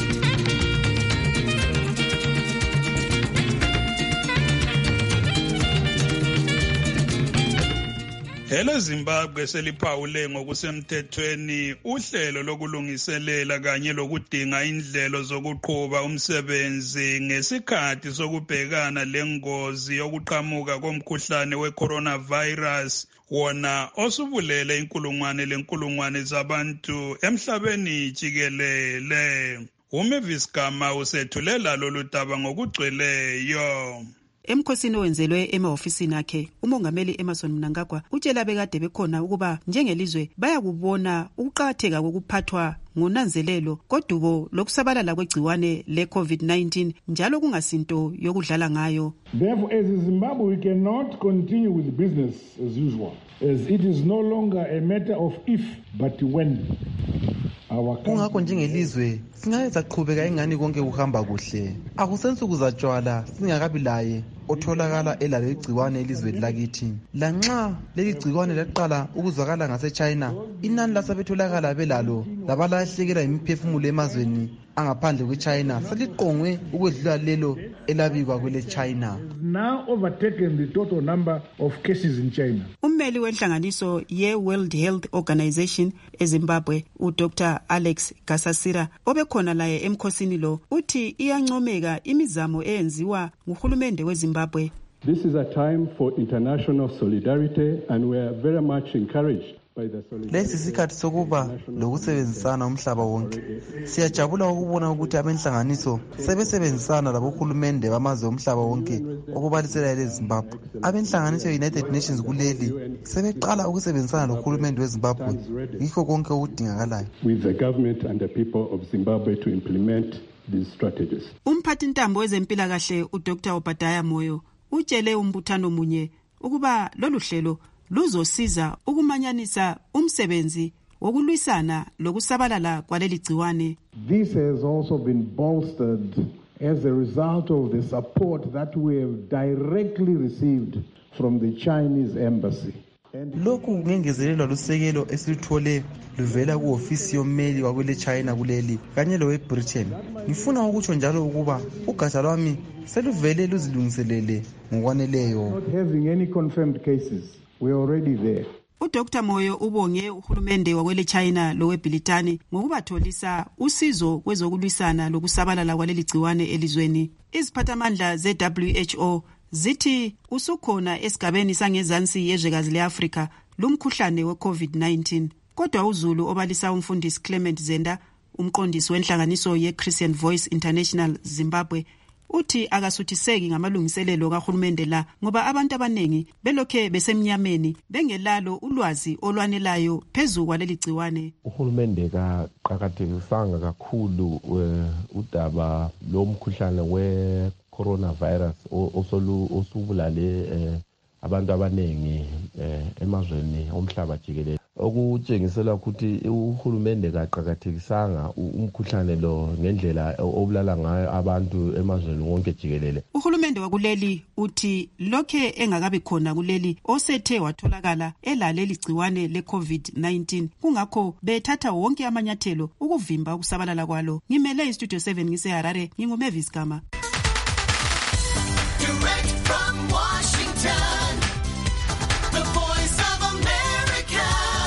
Speaker 4: Ele Zimbabwe seliphawule ngokusemthethweni uhlelo lokulungiselela kanye lokudinga indlelo zokuqhuba umsebenzi ngesikhathi sokubhekana lengozi yokuqhamuka komkhuhlane we-coronavirus wona osubulele inkulungwane zabantu emhlabeni jikelele. Umavis Gama usethulela lolu daba ngokugcweleyo.
Speaker 22: Emkhosini owenzelwe emahofisini akhe, umongameli Emmerson Mnangagwa utshela bekade bekhona ukuba njengelizwe bayakubona ukuqakatheka kokuphathwa ngonanzelelo kodubo lokusabalala kwegciwane le-COVID-19 njalo kungasinto yokudlala ngayo.
Speaker 6: Therefore, as Zimbabwe, we cannot continue with business as usual, as it is no longer a matter of if, but when.
Speaker 23: Kungakho njengelizwe singayenza qhubeka ingani konke kuhamba kuhle. Akusensuku zatshwala singakabi laye otholakala elalo igciwane elizweni lakithi. Lanxa leli gciwane laqala ukuzwakala ngaseChina, inani lasebetholakala belalo labalahlekelwa imiphefumulo emazweni angaphandle kweChina seliqongwe ukwedlula lelo elabikwa kweleChina.
Speaker 6: Now overtaken the total number of cases in China.
Speaker 22: Ummeli wenhlanganiso ye-World Health Organization eZimbabwe, uDr. Alex Gasasira, obekhona laye emkhosini lo, uthi iyancomeka imizamo eyenziwa nguhulumende weZimbabwe.
Speaker 24: This is a time for international solidarity and we are very much encouraged.
Speaker 23: Lesi isikhathi sokuba lokusebenzisana umhlaba wonke. Siyajabula ukubona ukuthi abenhlanganiso sebesebenzisana labohulumende bamazwe omhlaba wonke okubalisela eZimbabwe. Abenhlanganiso United Nations kuleli sebeqala ukusebenzisana lohulumende weZimbabwe yikho konke okudingakalayo.
Speaker 24: With the government and the people of Zimbabwe to implement these strategies.
Speaker 22: Umphathi ntambo wezempilakahle uDr. Obadiah Moyo utshele umbuthano munye ukuba lolu hlelo luzosiza ukumanyanisa umsebenzi wokulwisana lokusabalala kwaleli gciwane.
Speaker 6: This has also been bolstered as a result of the support that we have directly received from the Chinese embassy.
Speaker 23: Lokhu kungengezelelwa lusekelo esilithole luvela kuofisi yommeli wakwele China kuleli kanye lowe Britain. Ngifuna ukutsho njalo ukuba ugatsha lwami seluvele luzilungiselele ngokwaneleyo.
Speaker 6: Not having any confirmed cases. We're already there.
Speaker 22: uDr. Moyo ubonge uhulumende wakwele China lowe Britani ngokubatholisa usizo kwezokulwisana lokusabalala kwaleli gciwane elizweni. Iziphathamandla ze-WHO zithi usukhona esigabeni sangezansi yezwekazi le-Afrika lumkhuhlane we-COVID-19. Kodwa uZulu obalisa umfundisi Clement Zenda, umqondisi wenhlanganiso ye-Christian Voice International Zimbabwe, uthi akasuthiseki ngamalungiselelo kahulumende la ngoba abantu abaningi belokhe besemnyameni bengelalo ulwazi olwanelayo phezu kwaleli gciwane.
Speaker 3: Uhulumende kaqakathekisanga kakhulu udaba lomkhuhlane we-coronavirus osubulale abantu abaningi emazweni omhlaba jikelele, okutshengisela ukuthi uhulumende kaqakathekisanga umkhuhlane lo ngendlela obulala ngayo abantu emazweni wonke jikelele.
Speaker 22: Uhulumende wakuleli uthi lokhe engakabi khona kuleli osethe watholakala elaleli gciwane le-COVID-19, kungakho bethatha wonke amanyathelo ukuvimba ukusabalala kwalo. Ngimele iStudio 7 ngiseHarare, nginguMavis Gama.
Speaker 21: Direct from Washington, the Voice of America,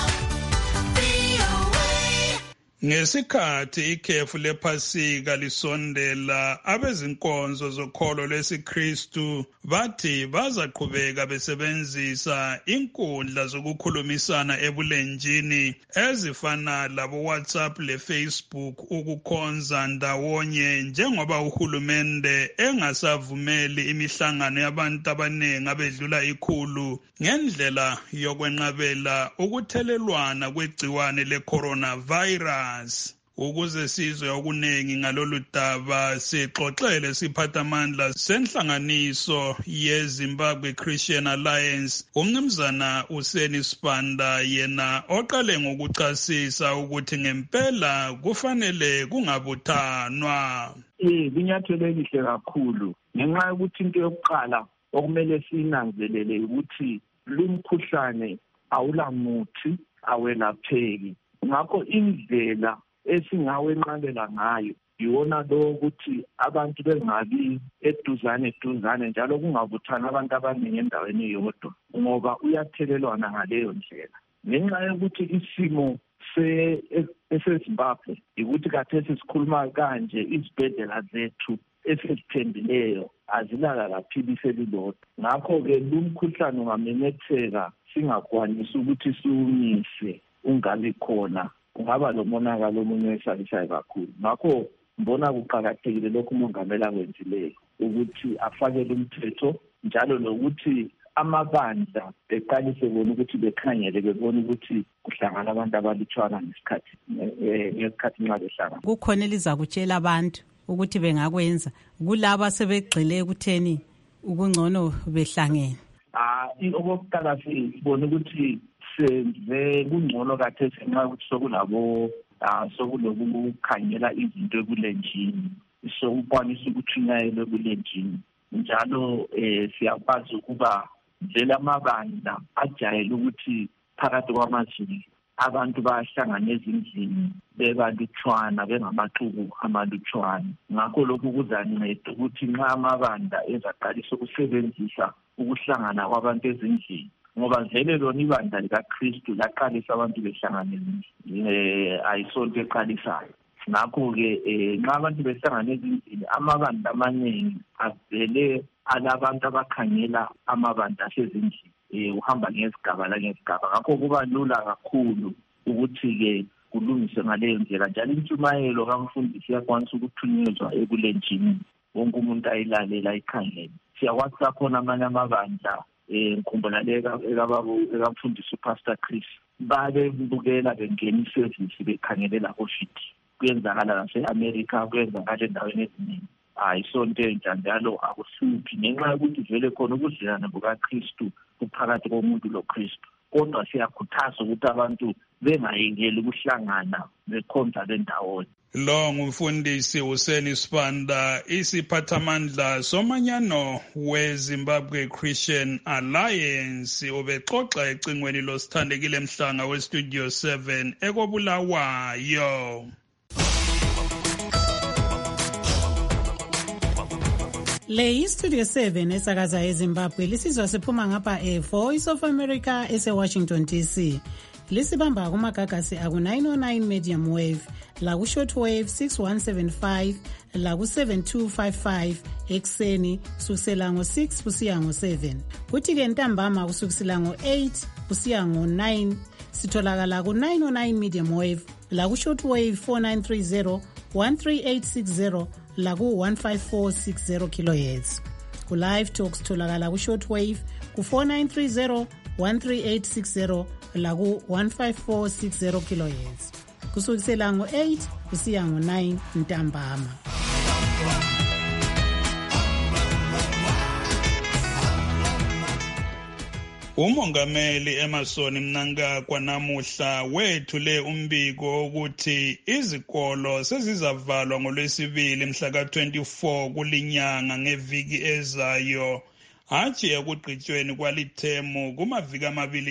Speaker 21: VOA.
Speaker 4: Ngesikhathi ikhefu lephasika lisondela, abezinkonzo zokholo lwesiKristu bathi bazaqhubeka besebenzisa inkundla zokukhulumisana ebulenjini ezifana labo WhatsApp leFacebook ukukhonza ndawonye, njengoba uhulumende engasavumeli imihlangano yabantu abaningi abedlula 100 ngendlela yokwenqabela ukuthelelwana kwegciwane le-coronavirus. Ukuze sizwe okuningi ngalolu daba, sixoxele siphathamandla senhlanganiso yeZimbabwe Christian Alliance, umnumzana Useni Sibanda, yena oqale ngokuchasisa ukuthi ngempela kufanele kungabuthanwa.
Speaker 1: Kunyathelo elihle kakhulu ngenxa yokuthi into yokuqala okumele siyinanzelele ukuthi lumkhuhlane awulamuthi, awelapheki. Ngakho indlela esingawenqabela ngayo yiwona lo ukuthi abantu bengabi eduzane njalo kungabuthana abantu abaningi endaweni eyodwa, ngoba uyathelelwana ngaleyo ndlela. Ngenxa yokuthi isimo eseZimbabwe ukuthi khathesi sikhuluma kanje, izibhedlela zethu esizithembileyo azinalaphilisi elilodwa. Ngakho-ke lumkhuhlane ungamemetheka singakwanisi ukuthi siwumise ungabi khona, kungaba lomonakalo omunye esabisayo kakhulu. Ngakho mbona kuqakathekile lokhu umongameli akwenzileyo ukuthi afakele umthetho, njalo lokuthi amabandla beqalise bona ukuthi bekhangele bebona ukuthi kuhlangana abantu abalutshwana ngesikhathi nxa behlangana.
Speaker 8: Kukhona elizakutshela abantu ukuthi bengakwenza kulabo sebegxile ekutheni ukungcono behlangene?
Speaker 1: Okokuqala sibone ukuthi senze kungcono kathesi ngenxa yokuthi sokulokukhangela izinto ebulenjini, sokukwanisa ukuthunyayela ebulenjini, njalo siyakwazi ukuba vele amabandla ajayele ukuthi phakathi kwamazulu abantu bayahlangana ezindlini bebalutshwana, bengamaxuku amalutshwana. Ngakho lokhu kuzanceda ukuthi nxa amabandla ezaqalisa ukusebenzisa ukuhlangana kwabantu ezindlini, ngoba vele lona ibandla likaKristu laqalisa abantu behlangana ezindlini, ayisonto eqalisayo. Ngakho-ke nxa abantu behlangana ezindlini, amabandla amaningi avele alabantu abakhangela amabandla asezindlini, uhamba ngezigaba langezigaba. Ngakho kuba lula kakhulu ukuthi-ke kulungiswe ngaleyo ndlela, njalo intshumayelo kamfundisi iyakwanisa ukuthunyezwa ebulenjini, wonke umuntu ayilalela ayikhangele. Siyakwazi kakhona amanye amabandla ngikhumbula ekamfundisi uPastor Chris babebukela bengena isevisi bekhangele lapho fithi. Kuyenzakala nase-America, kuyenzakala endaweni eziningi. Isonto entsha njalo akuhluphi ngenxa yokuthi vele khona ubudlelwano bukaKristu kuphakathi komuntu loKristu. Kodwa siyakhuthaza ukuthi abantu bengayekeli ukuhlangana bekhonza bendawonye.
Speaker 4: Lo ngumfundisi Useni Sibanda, isiphathamandla somanyano weZimbabwe Christian Alliance, ubexoxa ecingweni losithandekile Mhlanga weStudio 7 ekobulawayo.
Speaker 8: Le iStudio 7 esakaza eZimbabwe lisizwa siphuma ngapha eVoice of America eseWashington DC. Lisibamba kumagagasi aku-909 medium wave, laku-shortwave 6175, laku-7255 ekuseni kusukisela ngo-6 kusiya ngo-7. Kuthi-ke ntambama kusukisela ngo-8 kusiya ngo-9 sitholakala ku-909 medium wave, laku-shortwave 4930, 13860, laku-15460 kHz. Ku-live talks tholakala ku-shortwave ku-4930 13860 laku-15460 kHz kusukisela ngo-8 kusiya ngo-9 ntambama.
Speaker 4: Umongameli Emmerson Mnangagwa namuhla wethule umbiko ukuthi izikolo sezizavalwa ngoLwesibili mhla ka-24 kulinyanga ngeviki ezayo, hatshi ekugqityweni kwalithemu kumaviki amabili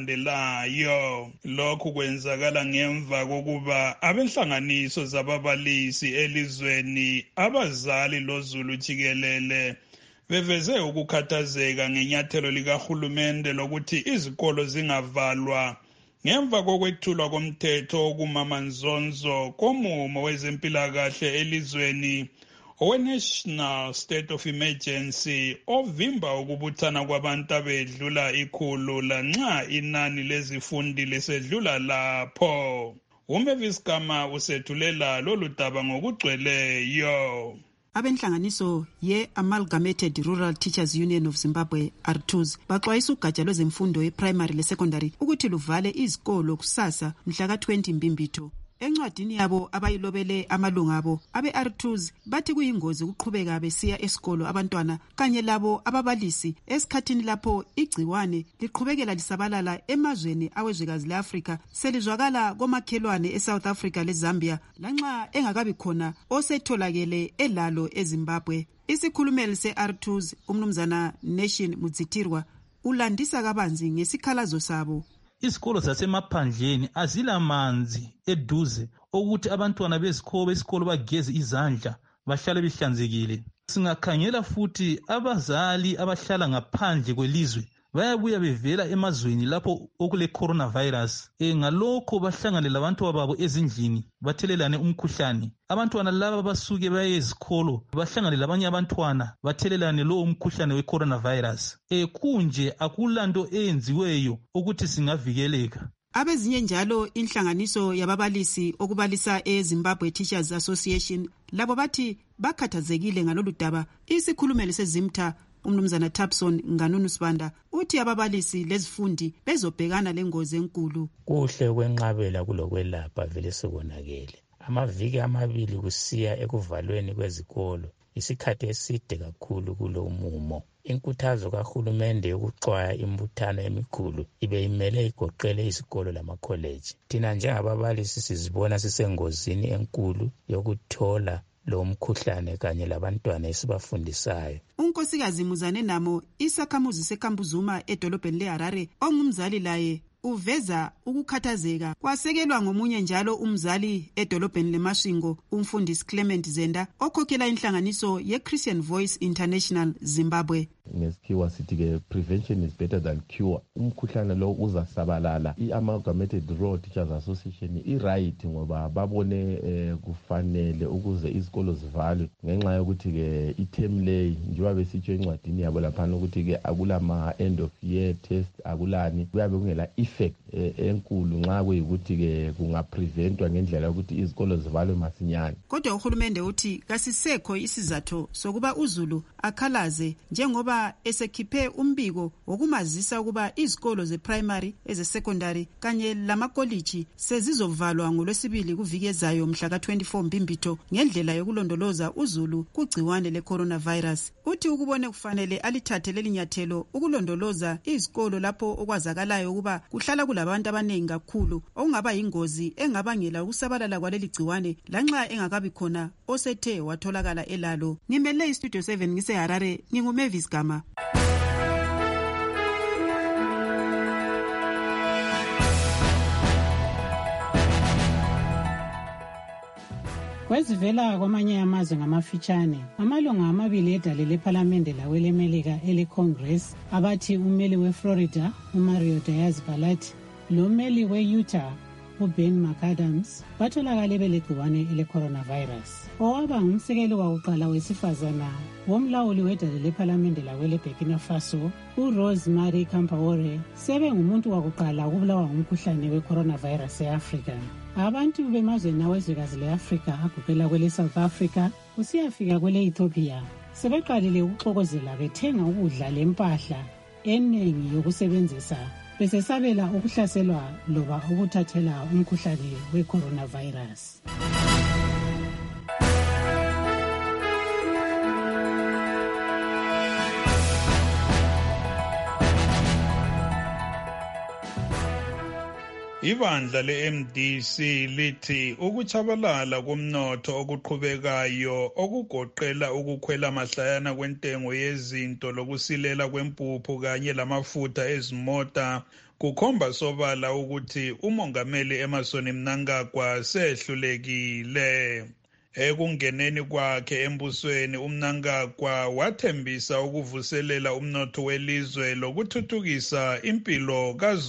Speaker 4: alandelayo. Lokhu kwenzakala ngemva kokuba abenhlanganiso zababalisi elizweni, abazali loZulu jikelele beveze ukukhathazeka ngenyathelo likahulumende lokuthi izikolo zingavalwa ngemva kokwethulwa komthetho okumamanzonzo komumo wezempilakahle elizweni owe-National State of Emergency ovimba ukubuthana kwabantu abedlula 100 lanxa inani lezifundi lisedlula lapho. Umavis Gama usethulela lolu daba ngokugcweleyo.
Speaker 22: Abenhlanganiso ye-Amalgamated Rural Teachers Union of Zimbabwe, ARTUZ, baxwayisa ugatsha lwezemfundo ye-primary le-secondary ukuthi luvale izikolo kusasa mhla ka-20 Mbimbitho. Encwadini yabo abayilobele amalunga abo, abe-ARTUZ bathi kuyingozi ukuqhubeka besiya esikolo abantwana kanye labo ababalisi esikhathini lapho igciwane liqhubekela lisabalala emazweni awezwekazi le-Afrika, selizwakala komakhelwane eSouth Africa leZambia lanxa engakabi khona osetholakele elalo eZimbabwe. Isikhulumeli se-ARTUZ umnumzana Nation Mudzitirwa ulandisa kabanzi ngesikhalazo sabo.
Speaker 7: Izikolo zasemaphandleni azilamanzi eduze ukuthi abantwana besikolo bageze izandla bahlale behlanzekile. Singakhangela futhi abazali abahlala ngaphandle kwelizwe bayabuya bevela emazweni lapho okule coronavirus. Ngalokho bahlangane labantu babo ezindlini bathelelane umkhuhlane. Abantwana laba basuke baye ezikolo bahlangane labanye abantwana bathelelane lo umkhuhlane we-coronavirus. Kunje akulanto eyenziweyo ukuthi singavikeleka.
Speaker 22: Abezinye njalo inhlanganiso yababalisi okubalisa eZimbabwe Teachers Association labo bathi bakhathazekile ngalolu daba. Isikhulumeli seZimta umnumzana Tapson Nganunu Sibanda uthi ababalisi lezifundi bezobhekana lengozi enkulu.
Speaker 9: Kuhle kwenqabela kulokwelapha vele sekonakele. Amaviki amabili kusiya ekuvalweni kwezikolo, isikhathi eside kakhulu kulo umumo. Inkuthazo kahulumende yokuxwaya imbuthano emikhulu ibe imele igoqele izikolo lamakholeji. Thina njengababalisi sizibona sisengozini enkulu yokuthola lo mkhuhlane kanye labantwana esibafundisayo.
Speaker 22: Unkosikazi Muzane Namo, isakhamuzi seKambuzuma edolobheni leHarare, ongumzali laye uveza ukukhathazeka kwasekelwa ngomunye njalo umzali edolobheni leMashingo, umfundisi Clement Zenda okhokhela inhlanganiso ye-Christian Voice International Zimbabwe.
Speaker 3: Ngesikhiwa sithi ke prevention is better than cure. Umkhuhlane lo uzasabalala. I-Amalgamated Rural Teachers Association i-right ngoba babone kufanele ukuze izikolo zivalwe ngenxa yokuthi ke i-term lay njengoba besitsho encwadini yabo laphana ukuthi ke akulama end of year test akulani, kuyabe kungela effect enkulu nxa kuyikuthi ke kungapreventwa ngendlela yokuthi izikolo zivalwe masinyane.
Speaker 22: Kodwa uhulumende uthi kasisekho isizatho sokuba uZulu akhalaze njengoba esekhiphe umbiko wokumazisa ukuba izikolo ze-primary, eze-secondary kanye lamakoliji sezizovalwa ngoLwesibili kuviki ezayo mhla ka-24 Mbimbitho ngendlela yokulondoloza uZulu kugciwane le-coronavirus. Uthi ukubone kufanele alithathe leli nyathelo ukulondoloza izikolo lapho okwazakalayo ukuba kuhlala kulabantu abaningi kakhulu okungaba yingozi engabangela ukusabalala kwaleli gciwane lanxa engakabi khona osethe watholakala elalo. Ngimele iStudio 7 ngiseHarare, nginguMavis Gama.
Speaker 8: Kwezivela kwamanye amazwe ngamafitshane, amalunga amabili edale lephalamende lawelemelika ele-Congress abathi umeli weFlorida uMario Diaz-Balart lommeli we-Utah uBen McAdams batholakale belegciwane ele-coronavirus. Owaba ngumsekeli wakuqala wesifazana womlawuli wedale lephalamende lakwele Burkina Faso, uRosemary Compaore, sebengumuntu wakuqala ukubulawa ngumkhuhlane we-coronavirus e-Afrika. Abantu bemazweni awezwekazi le-Afrika agoqela kwele South Africa kusiyafika kwele Ethiopia sebeqalile ukuxokozela bethenga ukudla lempahla eningi yokusebenzisa besesabela ukuhlaselwa loba ukuthathela umkhuhlane we-coronavirus.
Speaker 4: Ibandla le-MDC lithi ukuchabalala komnotho okuqhubekayo okugoqela ukukhwela mahlayana kwentengo yezinto lokusilela kwempuphu kanye lamafutha ezimota kukhomba sobala ukuthi umongameli Emmerson Mnangagwa sehlulekile. Ekungeneni kwakhe embusweni uMnangagwa wathembisa ukuvuselela umnotho welizwe lokuthuthukisa impilo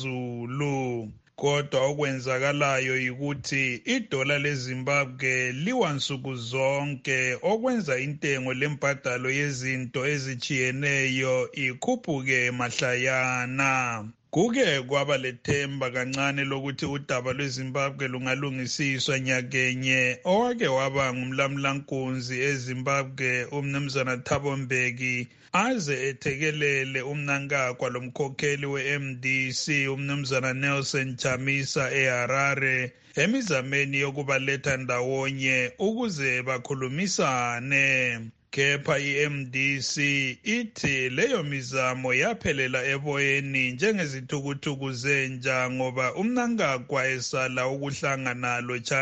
Speaker 4: kaZulu. Kodwa okwenzakalayo yikuthi idola leZimbabwe liwa nsuku zonke okwenza intengo lembadalo yezinto ezichiyeneyo ikhuphuke mahlayana. Kuke kwaba lethemba kancane lokuthi udaba lweZimbabwe lungalungisiswa nyakenye owake waba ngumlamlankunzi eZimbabwe uMnumzana Thabo Mbeki aze ethekelele uMnangagwa lomkhokheli we-MDC uMnumzana Nelson Chamisa eHarare emizameni yokubaletha ndawonye ukuze bakhulumisane. Kepha i-MDC ithi leyo mizamo yaphelela eboyeni njengezithukuthuku zenja ngoba uMnangagwa esala ukuhlangana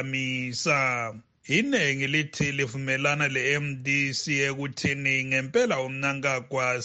Speaker 4: loChamisa. Iningi lithi livumelana le-MDC ekuthini ngempela uMnangagwa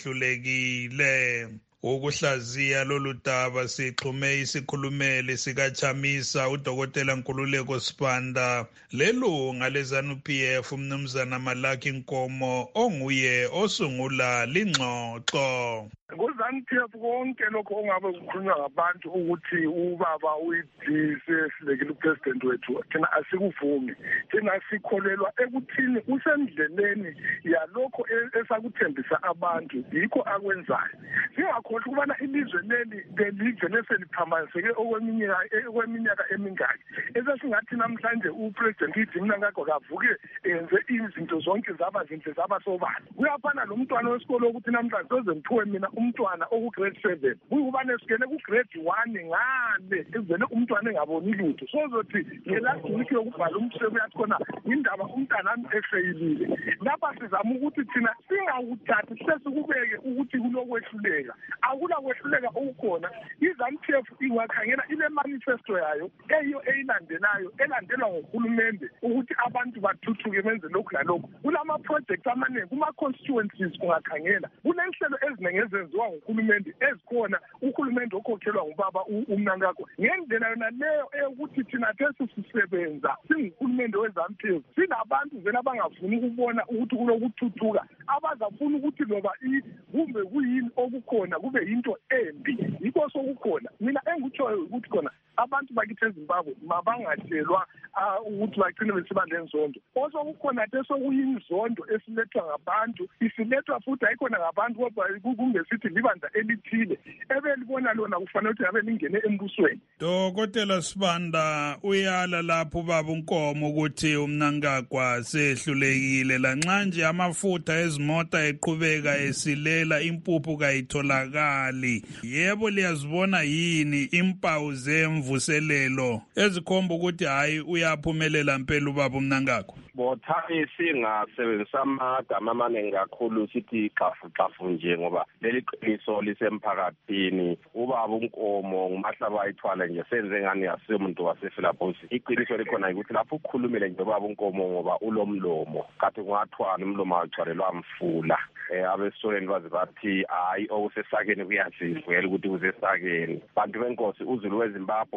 Speaker 4: sehlulekile. Ukuhlaziya lolu daba sixhume isikhulumeli sikaChamisa uDokotela Nkululeko Sibanda lelunga leZANU-PF uMnumzana Malaki Nkomo onguye osungula lingxoxo.
Speaker 6: KuZANU-PF konke lokho ongabe kukhulunywa ngabantu ukuthi ubaba uyidise silekile upresident wethu thina asikuvumi. Thina sikholelwa ekuthini usendleleni yalokho esakuthembisa abantu yikho akwenzayo. Singakhohlwa ukubana ilizwe leli belizwe leseliphambaniseke okweminyaka emingaki. Esesingathi namhlanje upresident uMnangagwa kavuke enze izinto zonke zaba zinhle zaba sobala. Kuyafana lo mntwana wesikolo ukuthi namhlanje sozemphiwe mina umntwana oku-grade 7 kuyubane sikele ku-grade 1 ngale evele umntwana engaboni lutho sozothi ngelagwiki yokubhala umsebenzi yathi khona indaba umntanami efeyilile. Lapha sizama ukuthi thina singawuthathi sesikubeke ukuthi kulokwehluleka. Akula kwehluleka okukhona. iZANU-PF ingakhangela ile manifesto yayo eyiyo eyilandelayo elandelwa nguhulumende ukuthi abantu bathuthuke benze lokhu lalokhu. Kulama projects amaningi kuma constituencies kungakhangela kunenhlelo eziningi ezenziwa nguhulumende ezikhona uhulumende okhokhelwa ngubaba uMnangagwa. Ngendlela yona leyo eyokuthi thina sesisebenza singuhulumende weZANU-PF sinabantu vele abangafuni ukubona ukuthi kulokuthuthuka abazafuna ukuthi loba kumbe kuyini okukhona kube yinto embi yikho sokukhona. Mina engikutshoyo ukuthi khona abantu bakithi eZimbabwe mabangatshelwa ukuthi bagcine besiba lenzondo. Osokukhona sokuyinzondo esilethwa ngabantu isilethwa futhi ayikhona ngabantu kodwa kungesithi libandla elithile ebelibona lona kufanele ukuthi abe lingene embusweni.
Speaker 4: Dokotela Sibanda uyala lapho baba uNkomo ukuthi uMnangagwa sehlulekile lanxa nje amafutha ezimota eqhubeka esilela impuphu kayitholakali. Yebo liyazibona yini impawu zemvuselelo ezikhomba ukuthi hayi uyaphumelela impela ubaba uMnangagwa?
Speaker 10: Bothami singasebenzisa amagama amaningi kakhulu sithi xafu nje ngoba leli qiniso lisemphakathini. Ubaba uNkomo ngumahlaba ayithwala nje senze ngani yasemuntu waseFilabhosi. Iqiniso likhona ukuthi lapho ukhulumile nje ubaba uNkomo ngoba ulomlomo kathi kungathwana umlomo awugcwalelwa mfula. Abesoleni bazi bathi hayi okusesakeni kuyazivela ukuthi usesakeni. Bantu benkosi uZulu weZimbabwe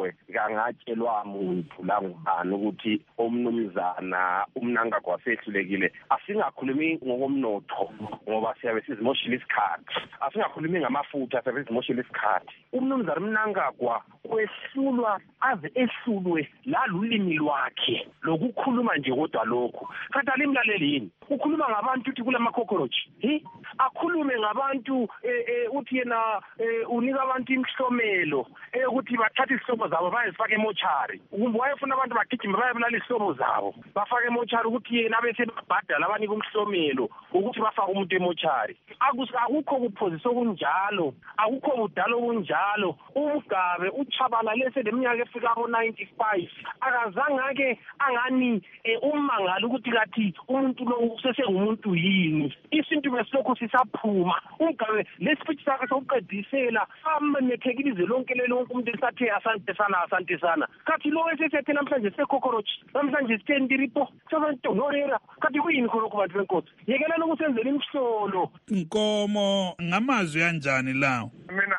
Speaker 10: eZimbabwe kangatshelwa muntu la ngubani ukuthi umnumzana uMnangagwa sehlulekile. Asingakhulumi ngokomnotho ngoba siyabe sizimoshile isikhathi. Asingakhulumi ngamafutha siyabe sizimoshile isikhathi. Umnumzana uMnangagwa kwehlulwa aze ehlulwe lalulimi lwakhe lokukhuluma nje kodwa lokho. Kanti alimlaleli yini? Ukhuluma ngabantu uthi kula cockroach. Akhulume ngabantu uthi yena unika abantu imhlomelo ukuthi bathathe isihlobo zabo bayifake emochari. Wayefuna abantu bagijime bayabulala isihlobo zabo bafake emochari ukuthi yena bese babhadala abanika umhlomelo ukuthi bafake umuntu emochari. Akukho kuphozisa okunjalo, akukho budala obunjalo. uMgabe uchabalalese leminyaka efika ko-95 akazange ke angani umangala ukuthi kathi umuntu lo sesengumuntu yini. Isintu besilokhu sisaphuma. uMgabe lespeech sakhe sokuqedisela amnethekilize lonke lonke umuntu esathe asante sana kathi lo esesethe namhlanje sekhokhoroch namhlanje sitendiripo sabantonorera kathi kuyini khona kubantu benkosi yekelana ukusenzela imhlolo
Speaker 4: Nkomo ngamazwi kanjani lawo.
Speaker 6: Mina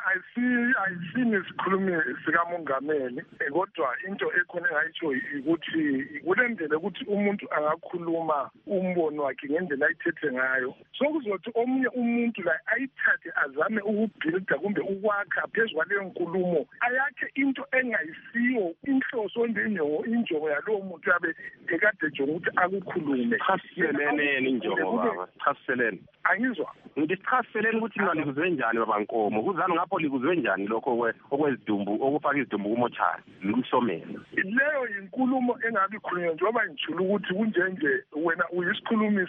Speaker 6: ayisini isikhulumi sikamongameli kodwa into ekhona engayitsho ukuthi kulendlela ukuthi umuntu angakhuluma umbono wakhe ngendlela ayithethe ngayo sokuzothi omunye umuntu la ayithathe azame ukubhilida kumbe ukwakha phezu kwaleyo nkulumo ayakhe into engayisiyo inhloso injongo yalowo muntu yabe ekade ejonga ukuthi akukhulume.
Speaker 10: Chasiselene injongo baba, chasiselene.
Speaker 6: Angizwa
Speaker 10: ngichasiselene ukuthi mina likuzwe njani baba Nkomo kuzani ngapho likuzwe njani lokho okwezidumbu okufaka izidumbu kumochari likusomela.
Speaker 6: Leyo inkulumo engabe ikhulunywa njengoba ngijula ukuthi kunjenje wena uyisikhulumi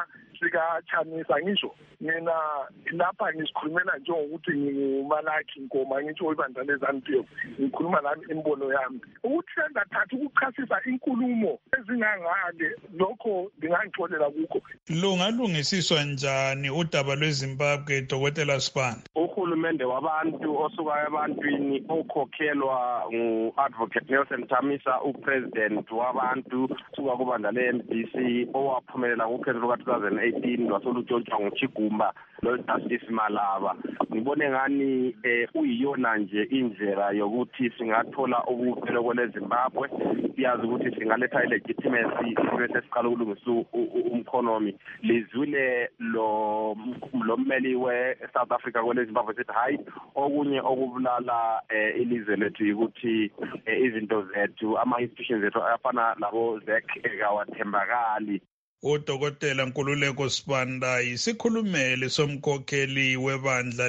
Speaker 6: sika-Chamisa ngisho mina lapha ngisikhulumela njengokuthi ngingumalakhi Nkoma ngitsho ibandla leZANU-PF ngikhuluma nami imbono yami ukuthi sengathatha ukuchasisa inkulumo ezingangale lokho ngingangixolela kukho.
Speaker 4: Lungalungisiswa njani udaba lweZimbabwe Dr. Sibanda?
Speaker 10: Uhulumende wabantu osuka ebantwini okhokhelwa ngu-Advocate Nelson Chamisa upresident wabantu suka kubandla le-MDC owaphumelela kukhetho luka-2018 lwasolutshontsha nguChigumba lo-Justice Malaba. Ngibone ngani uyiyona nje indlela yokuthi singathola ubuvelo kweleZimbabwe siyazi ukuthi singaletha ilegitimacy bese siqala ukulungisa umkhonomi lizwile lo mmeli we-South Africa kweleZimbabwe sithi hayi okunye okubulala ilizwe lethu ukuthi izinto zethu ama-institutions zethu afana labo ZEC kawathembakali.
Speaker 4: uDokotela Nkululeko Sibanda yisikhulumeli somkhokheli webandla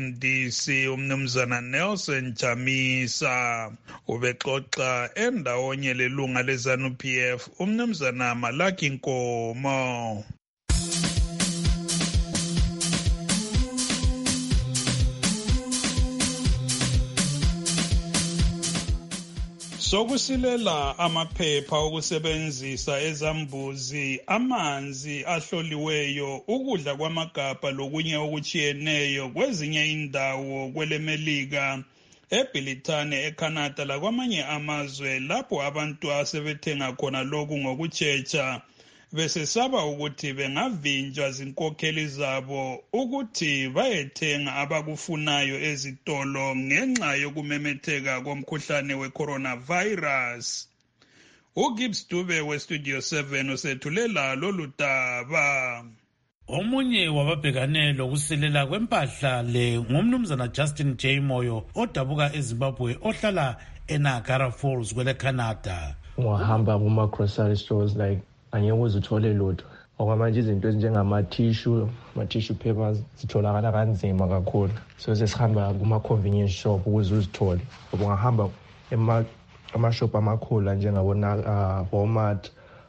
Speaker 4: le-MDC umnumzana Nelson Chamisa ubexoxa endawonye lelunga leZANU-PF umnumzana Malaki Nkomo. Sokusilela amaphepha okusebenzisa ezambuzi, amanzi ahloliweyo, ukudla kwamagabha lokunye okuchiyeneyo kwezinye indawo kwelemelika, eBrithani, eCanada lakwamanye amazwe lapho abantu asebethenga khona lokhu ngokutshetsha besesaba ukuthi bengavinjwa zinkokheli zabo ukuthi bayethenga abakufunayo ezitolo ngenxa yokumemetheka komkhuhlane we-coronavirus. uGibbs Dube weStudio 7 usethulela lolu daba.
Speaker 11: Omunye wababhekane lokusilela kwempahla le ngumnumzana Justin J. Moyo odabuka eZimbabwe ohlala eNiagara Falls kwele Canada.
Speaker 12: Ungahamba kuma-grocery stores like angeke uthole lutho okwamanje izinto ezinjengama-tissue papers zitholakala kanzima kakhulu so sesihamba kuma-convenience shop ukuze uzithole ungahamba amashop amakhulu njengabona Walmart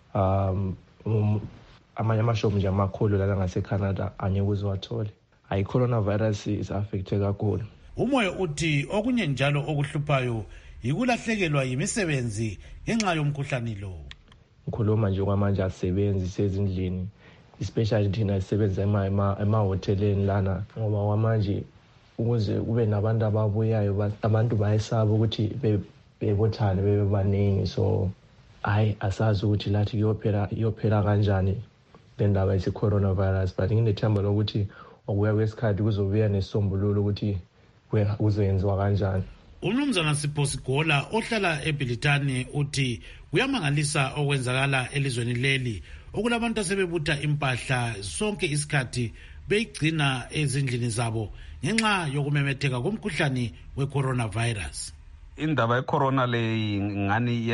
Speaker 12: amanye amashop nje amakhulu lala ngaseCanada angeke uziwathole. Hayi, coronavirus is-affecte kakhulu.
Speaker 11: Umoya uthi okunye njalo okuhluphayo yikulahlekelwa yimisebenzi ngenxa yomkhuhlane lo.
Speaker 12: Ngikhuluma nje kwamanje asebenzi sezindlini especially thina sisebenza emahoteleni lana ngoba kwamanje ukuze ube nabantu ababuyayo abantu bayesaba ukuthi bebothane bebe baningi so hayi asazi ukuthi lathi iyophela kanjani le ndaba yesi-coronavirus but nginethemba lokuthi okuya kwesikhathi kuzobuya nesombululo ukuthi kuzoyenziwa kanjani.
Speaker 11: Umnumzana Sipho Sigola ohlala eBilitani uthi kuyamangalisa okwenzakala elizweni leli okulabantu asebebutha impahla sonke isikhathi beyigcina ezindlini zabo ngenxa yokumemetheka komkhuhlane we-coronavirus.
Speaker 13: Indaba ye-corona le ngani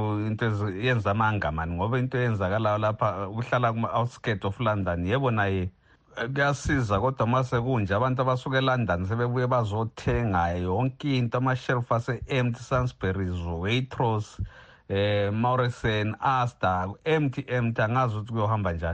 Speaker 13: yenza amangamani ngoba into eyenzakalayo lapha uhlala kuma-outskirts of London yebo naye kuyasiza kodwa mase kunje abantu abasuka eLondon sebebuye bazothenga yonke into amashelf ase-empty Sainsbury's, Waitrose, Morrison, Asda, empty angazi ukuthi kuyohamba njani.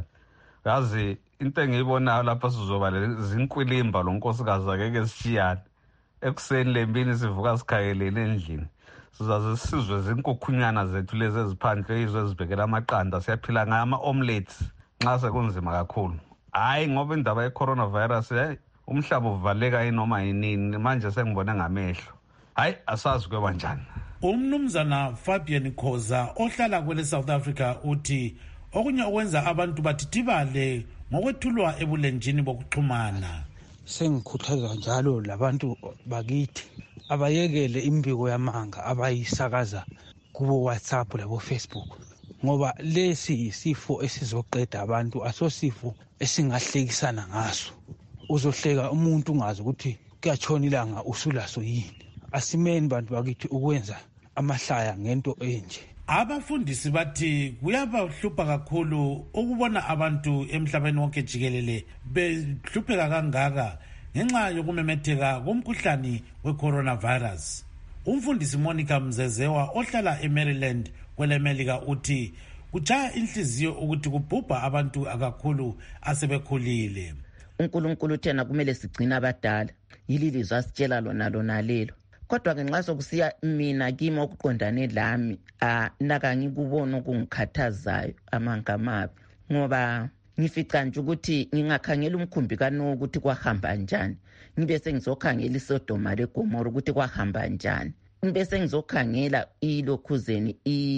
Speaker 13: Yazi into engiyibonayo lapha sizoba zinkwilimba lo nkosikazi akeke sishiyane. Ekuseni lembini sivuka sikhakelele endlini. Sizaze sizwe zinkukhunyana zethu lezi eziphandle izwe ezibhekela amaqanda siyaphila ngayo ama-omelets nxa sekunzima kakhulu. Hayi ngoba indaba ye-coronavirus umhlaba uvaleka inoma yinini manje sengibone ngamehlo. Hayi asazi kuyoba njani.
Speaker 11: Umnumzana Fabian Khoza ohlala kwele South Africa uthi okunye okwenza abantu bathithibale ngokwethulwa ebulenjini bokuxhumana.
Speaker 14: Sengikhuthaza njalo labantu bakithi abayekele imbiko yamanga abayisakaza kubo WhatsApp labo Facebook ngoba lesi isifo esizoqeda abantu asosifo esingahlekisana ngaso. Uzohleka umuntu ungazi ukuthi kuyatshona ilanga usulaso yini. Asimeni bantu bakithi ukwenza amahlaya ngento enje.
Speaker 11: Abafundisi bathi kuyabahlupha kakhulu ukubona abantu emhlabeni wonke jikelele behlupheka kangaka ngenxa yokumemetheka komkhuhlane we-coronavirus. Umfundisi Monica Mzezewa ohlala eMaryland kwelemelika uthi kujaya inhliziyo ukuthi kubhubha abantu akakhulu asebekhulile.
Speaker 15: uNkulunkulu thena kumele sigcina abadala yililizwe asitshela lona lelo. Kodwa ke nxa sokusiya mina kimi okuqondane lami nakangikubona okungikhathazayo amangamabi ngoba ngifica nje ukuthi ngingakhangela umkhumbi kaNoah ukuthi kwahamba njani, ngibe sengizokhangela iSodoma leGomora ukuthi kwahamba njani, ngibe sengizokhangela ilokhuzeni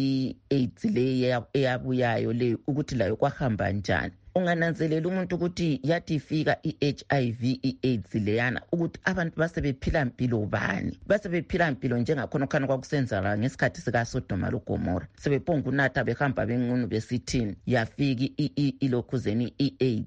Speaker 15: i-AIDS le eyabuyayo le ukuthi layo kwahamba njani. Ungananzelela umuntu ukuthi yathi ifika i-HIV i-AIDS leyana ukuthi abantu basebephila impilo bani, basebephila impilo njengakhona khona kwakusenzala ngesikhathi sika Sodoma leGomora. Sebephonga unatha behamba benqunu besithini yafika ilokhuzeni i-AIDS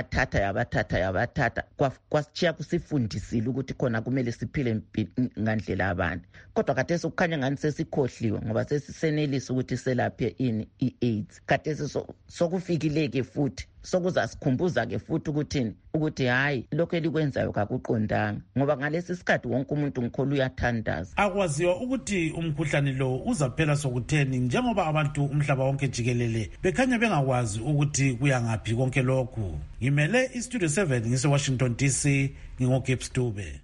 Speaker 15: yabathatha kwasichiya kusifundisile ukuthi khona kumele siphile ngandlela abantu. Kodwa khathesi ukukhanya ngani sesikhohliwe ngoba sesisenelisa ukuthi selaphe i-AIDS. Khathesi sokufikileke futhi sokuzasikhumbuza ke futhi ukuthi hayi lokho elikwenzayo kakuqondanga ngoba ngalesi sikhathi wonke umuntu ngikholwa uyathandaza.
Speaker 11: Akwaziwa ukuthi umkhuhlane lo uzaphela sokutheni njengoba abantu umhlaba wonke jikelele bekhanya bengakwazi ukuthi kuyangaphi konke lokhu. Ngimele iStudio 7 ngise Washington DC ngingoGibbs Dube.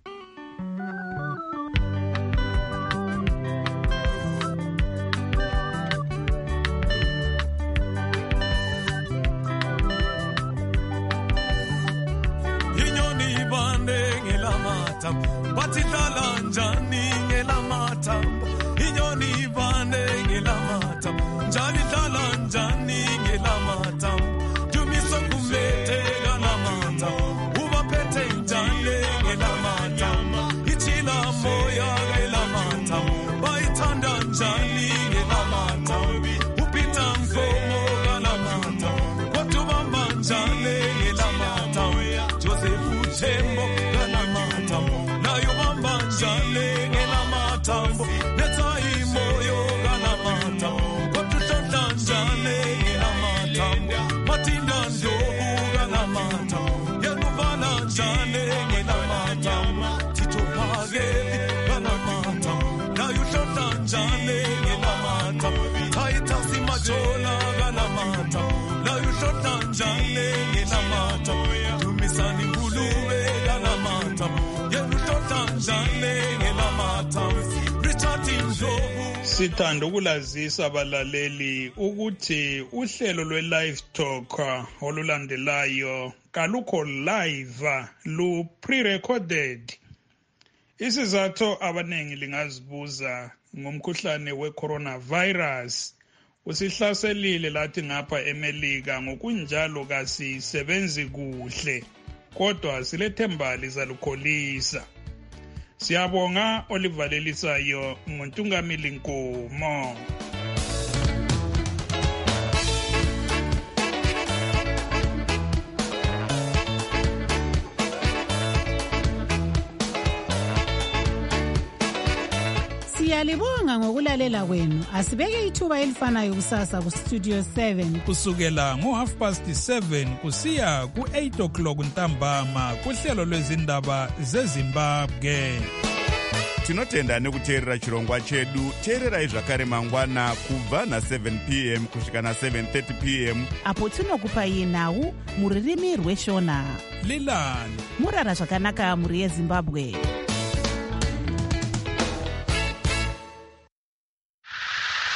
Speaker 16: Bathi dlala njani ngelamata inyoni vane ngelamata njani dlala njani ngelamata dumiso kumete ngelamata ubaphethe njani ngelamata ichila moya ngelamata bayithanda njani ngelamata upita mkomo ngelamata kwatubamba njani ngelamata Joseph Tembo
Speaker 4: Sithanda ukulazisa abalaleli ukuthi uhlelo lwe-Live Talk olulandelayo kalukho live, lu-pre-recorded. Isizathu abanengi lingazibuza ngomkhuhlane we-coronavirus usihlaselile lathi ngapha eMelika, ngokunjalo kasisebenzi kuhle kodwa silethemba lizalukholisa. Siyabonga olivalelisayo nguNtungamili Nkomo.
Speaker 8: Siyalibonga ngokulalela kwenu. Asibeke ithuba elifanayo kusasa ku Studio 7
Speaker 4: kusukela ngo7:30 kusiya ku8:00 ntambama kuhlelo lwezindaba zeZimbabwe.
Speaker 17: Tinotenda nekuteerera chirongwa chedu. Teererai zvakare mangwana kubva na7 p.m. kusvika na7:30 p.m.
Speaker 2: apo tinokupai nhau muririmi rweshona.
Speaker 4: Lilani
Speaker 2: murara zvakanaka muri yeZimbabwe.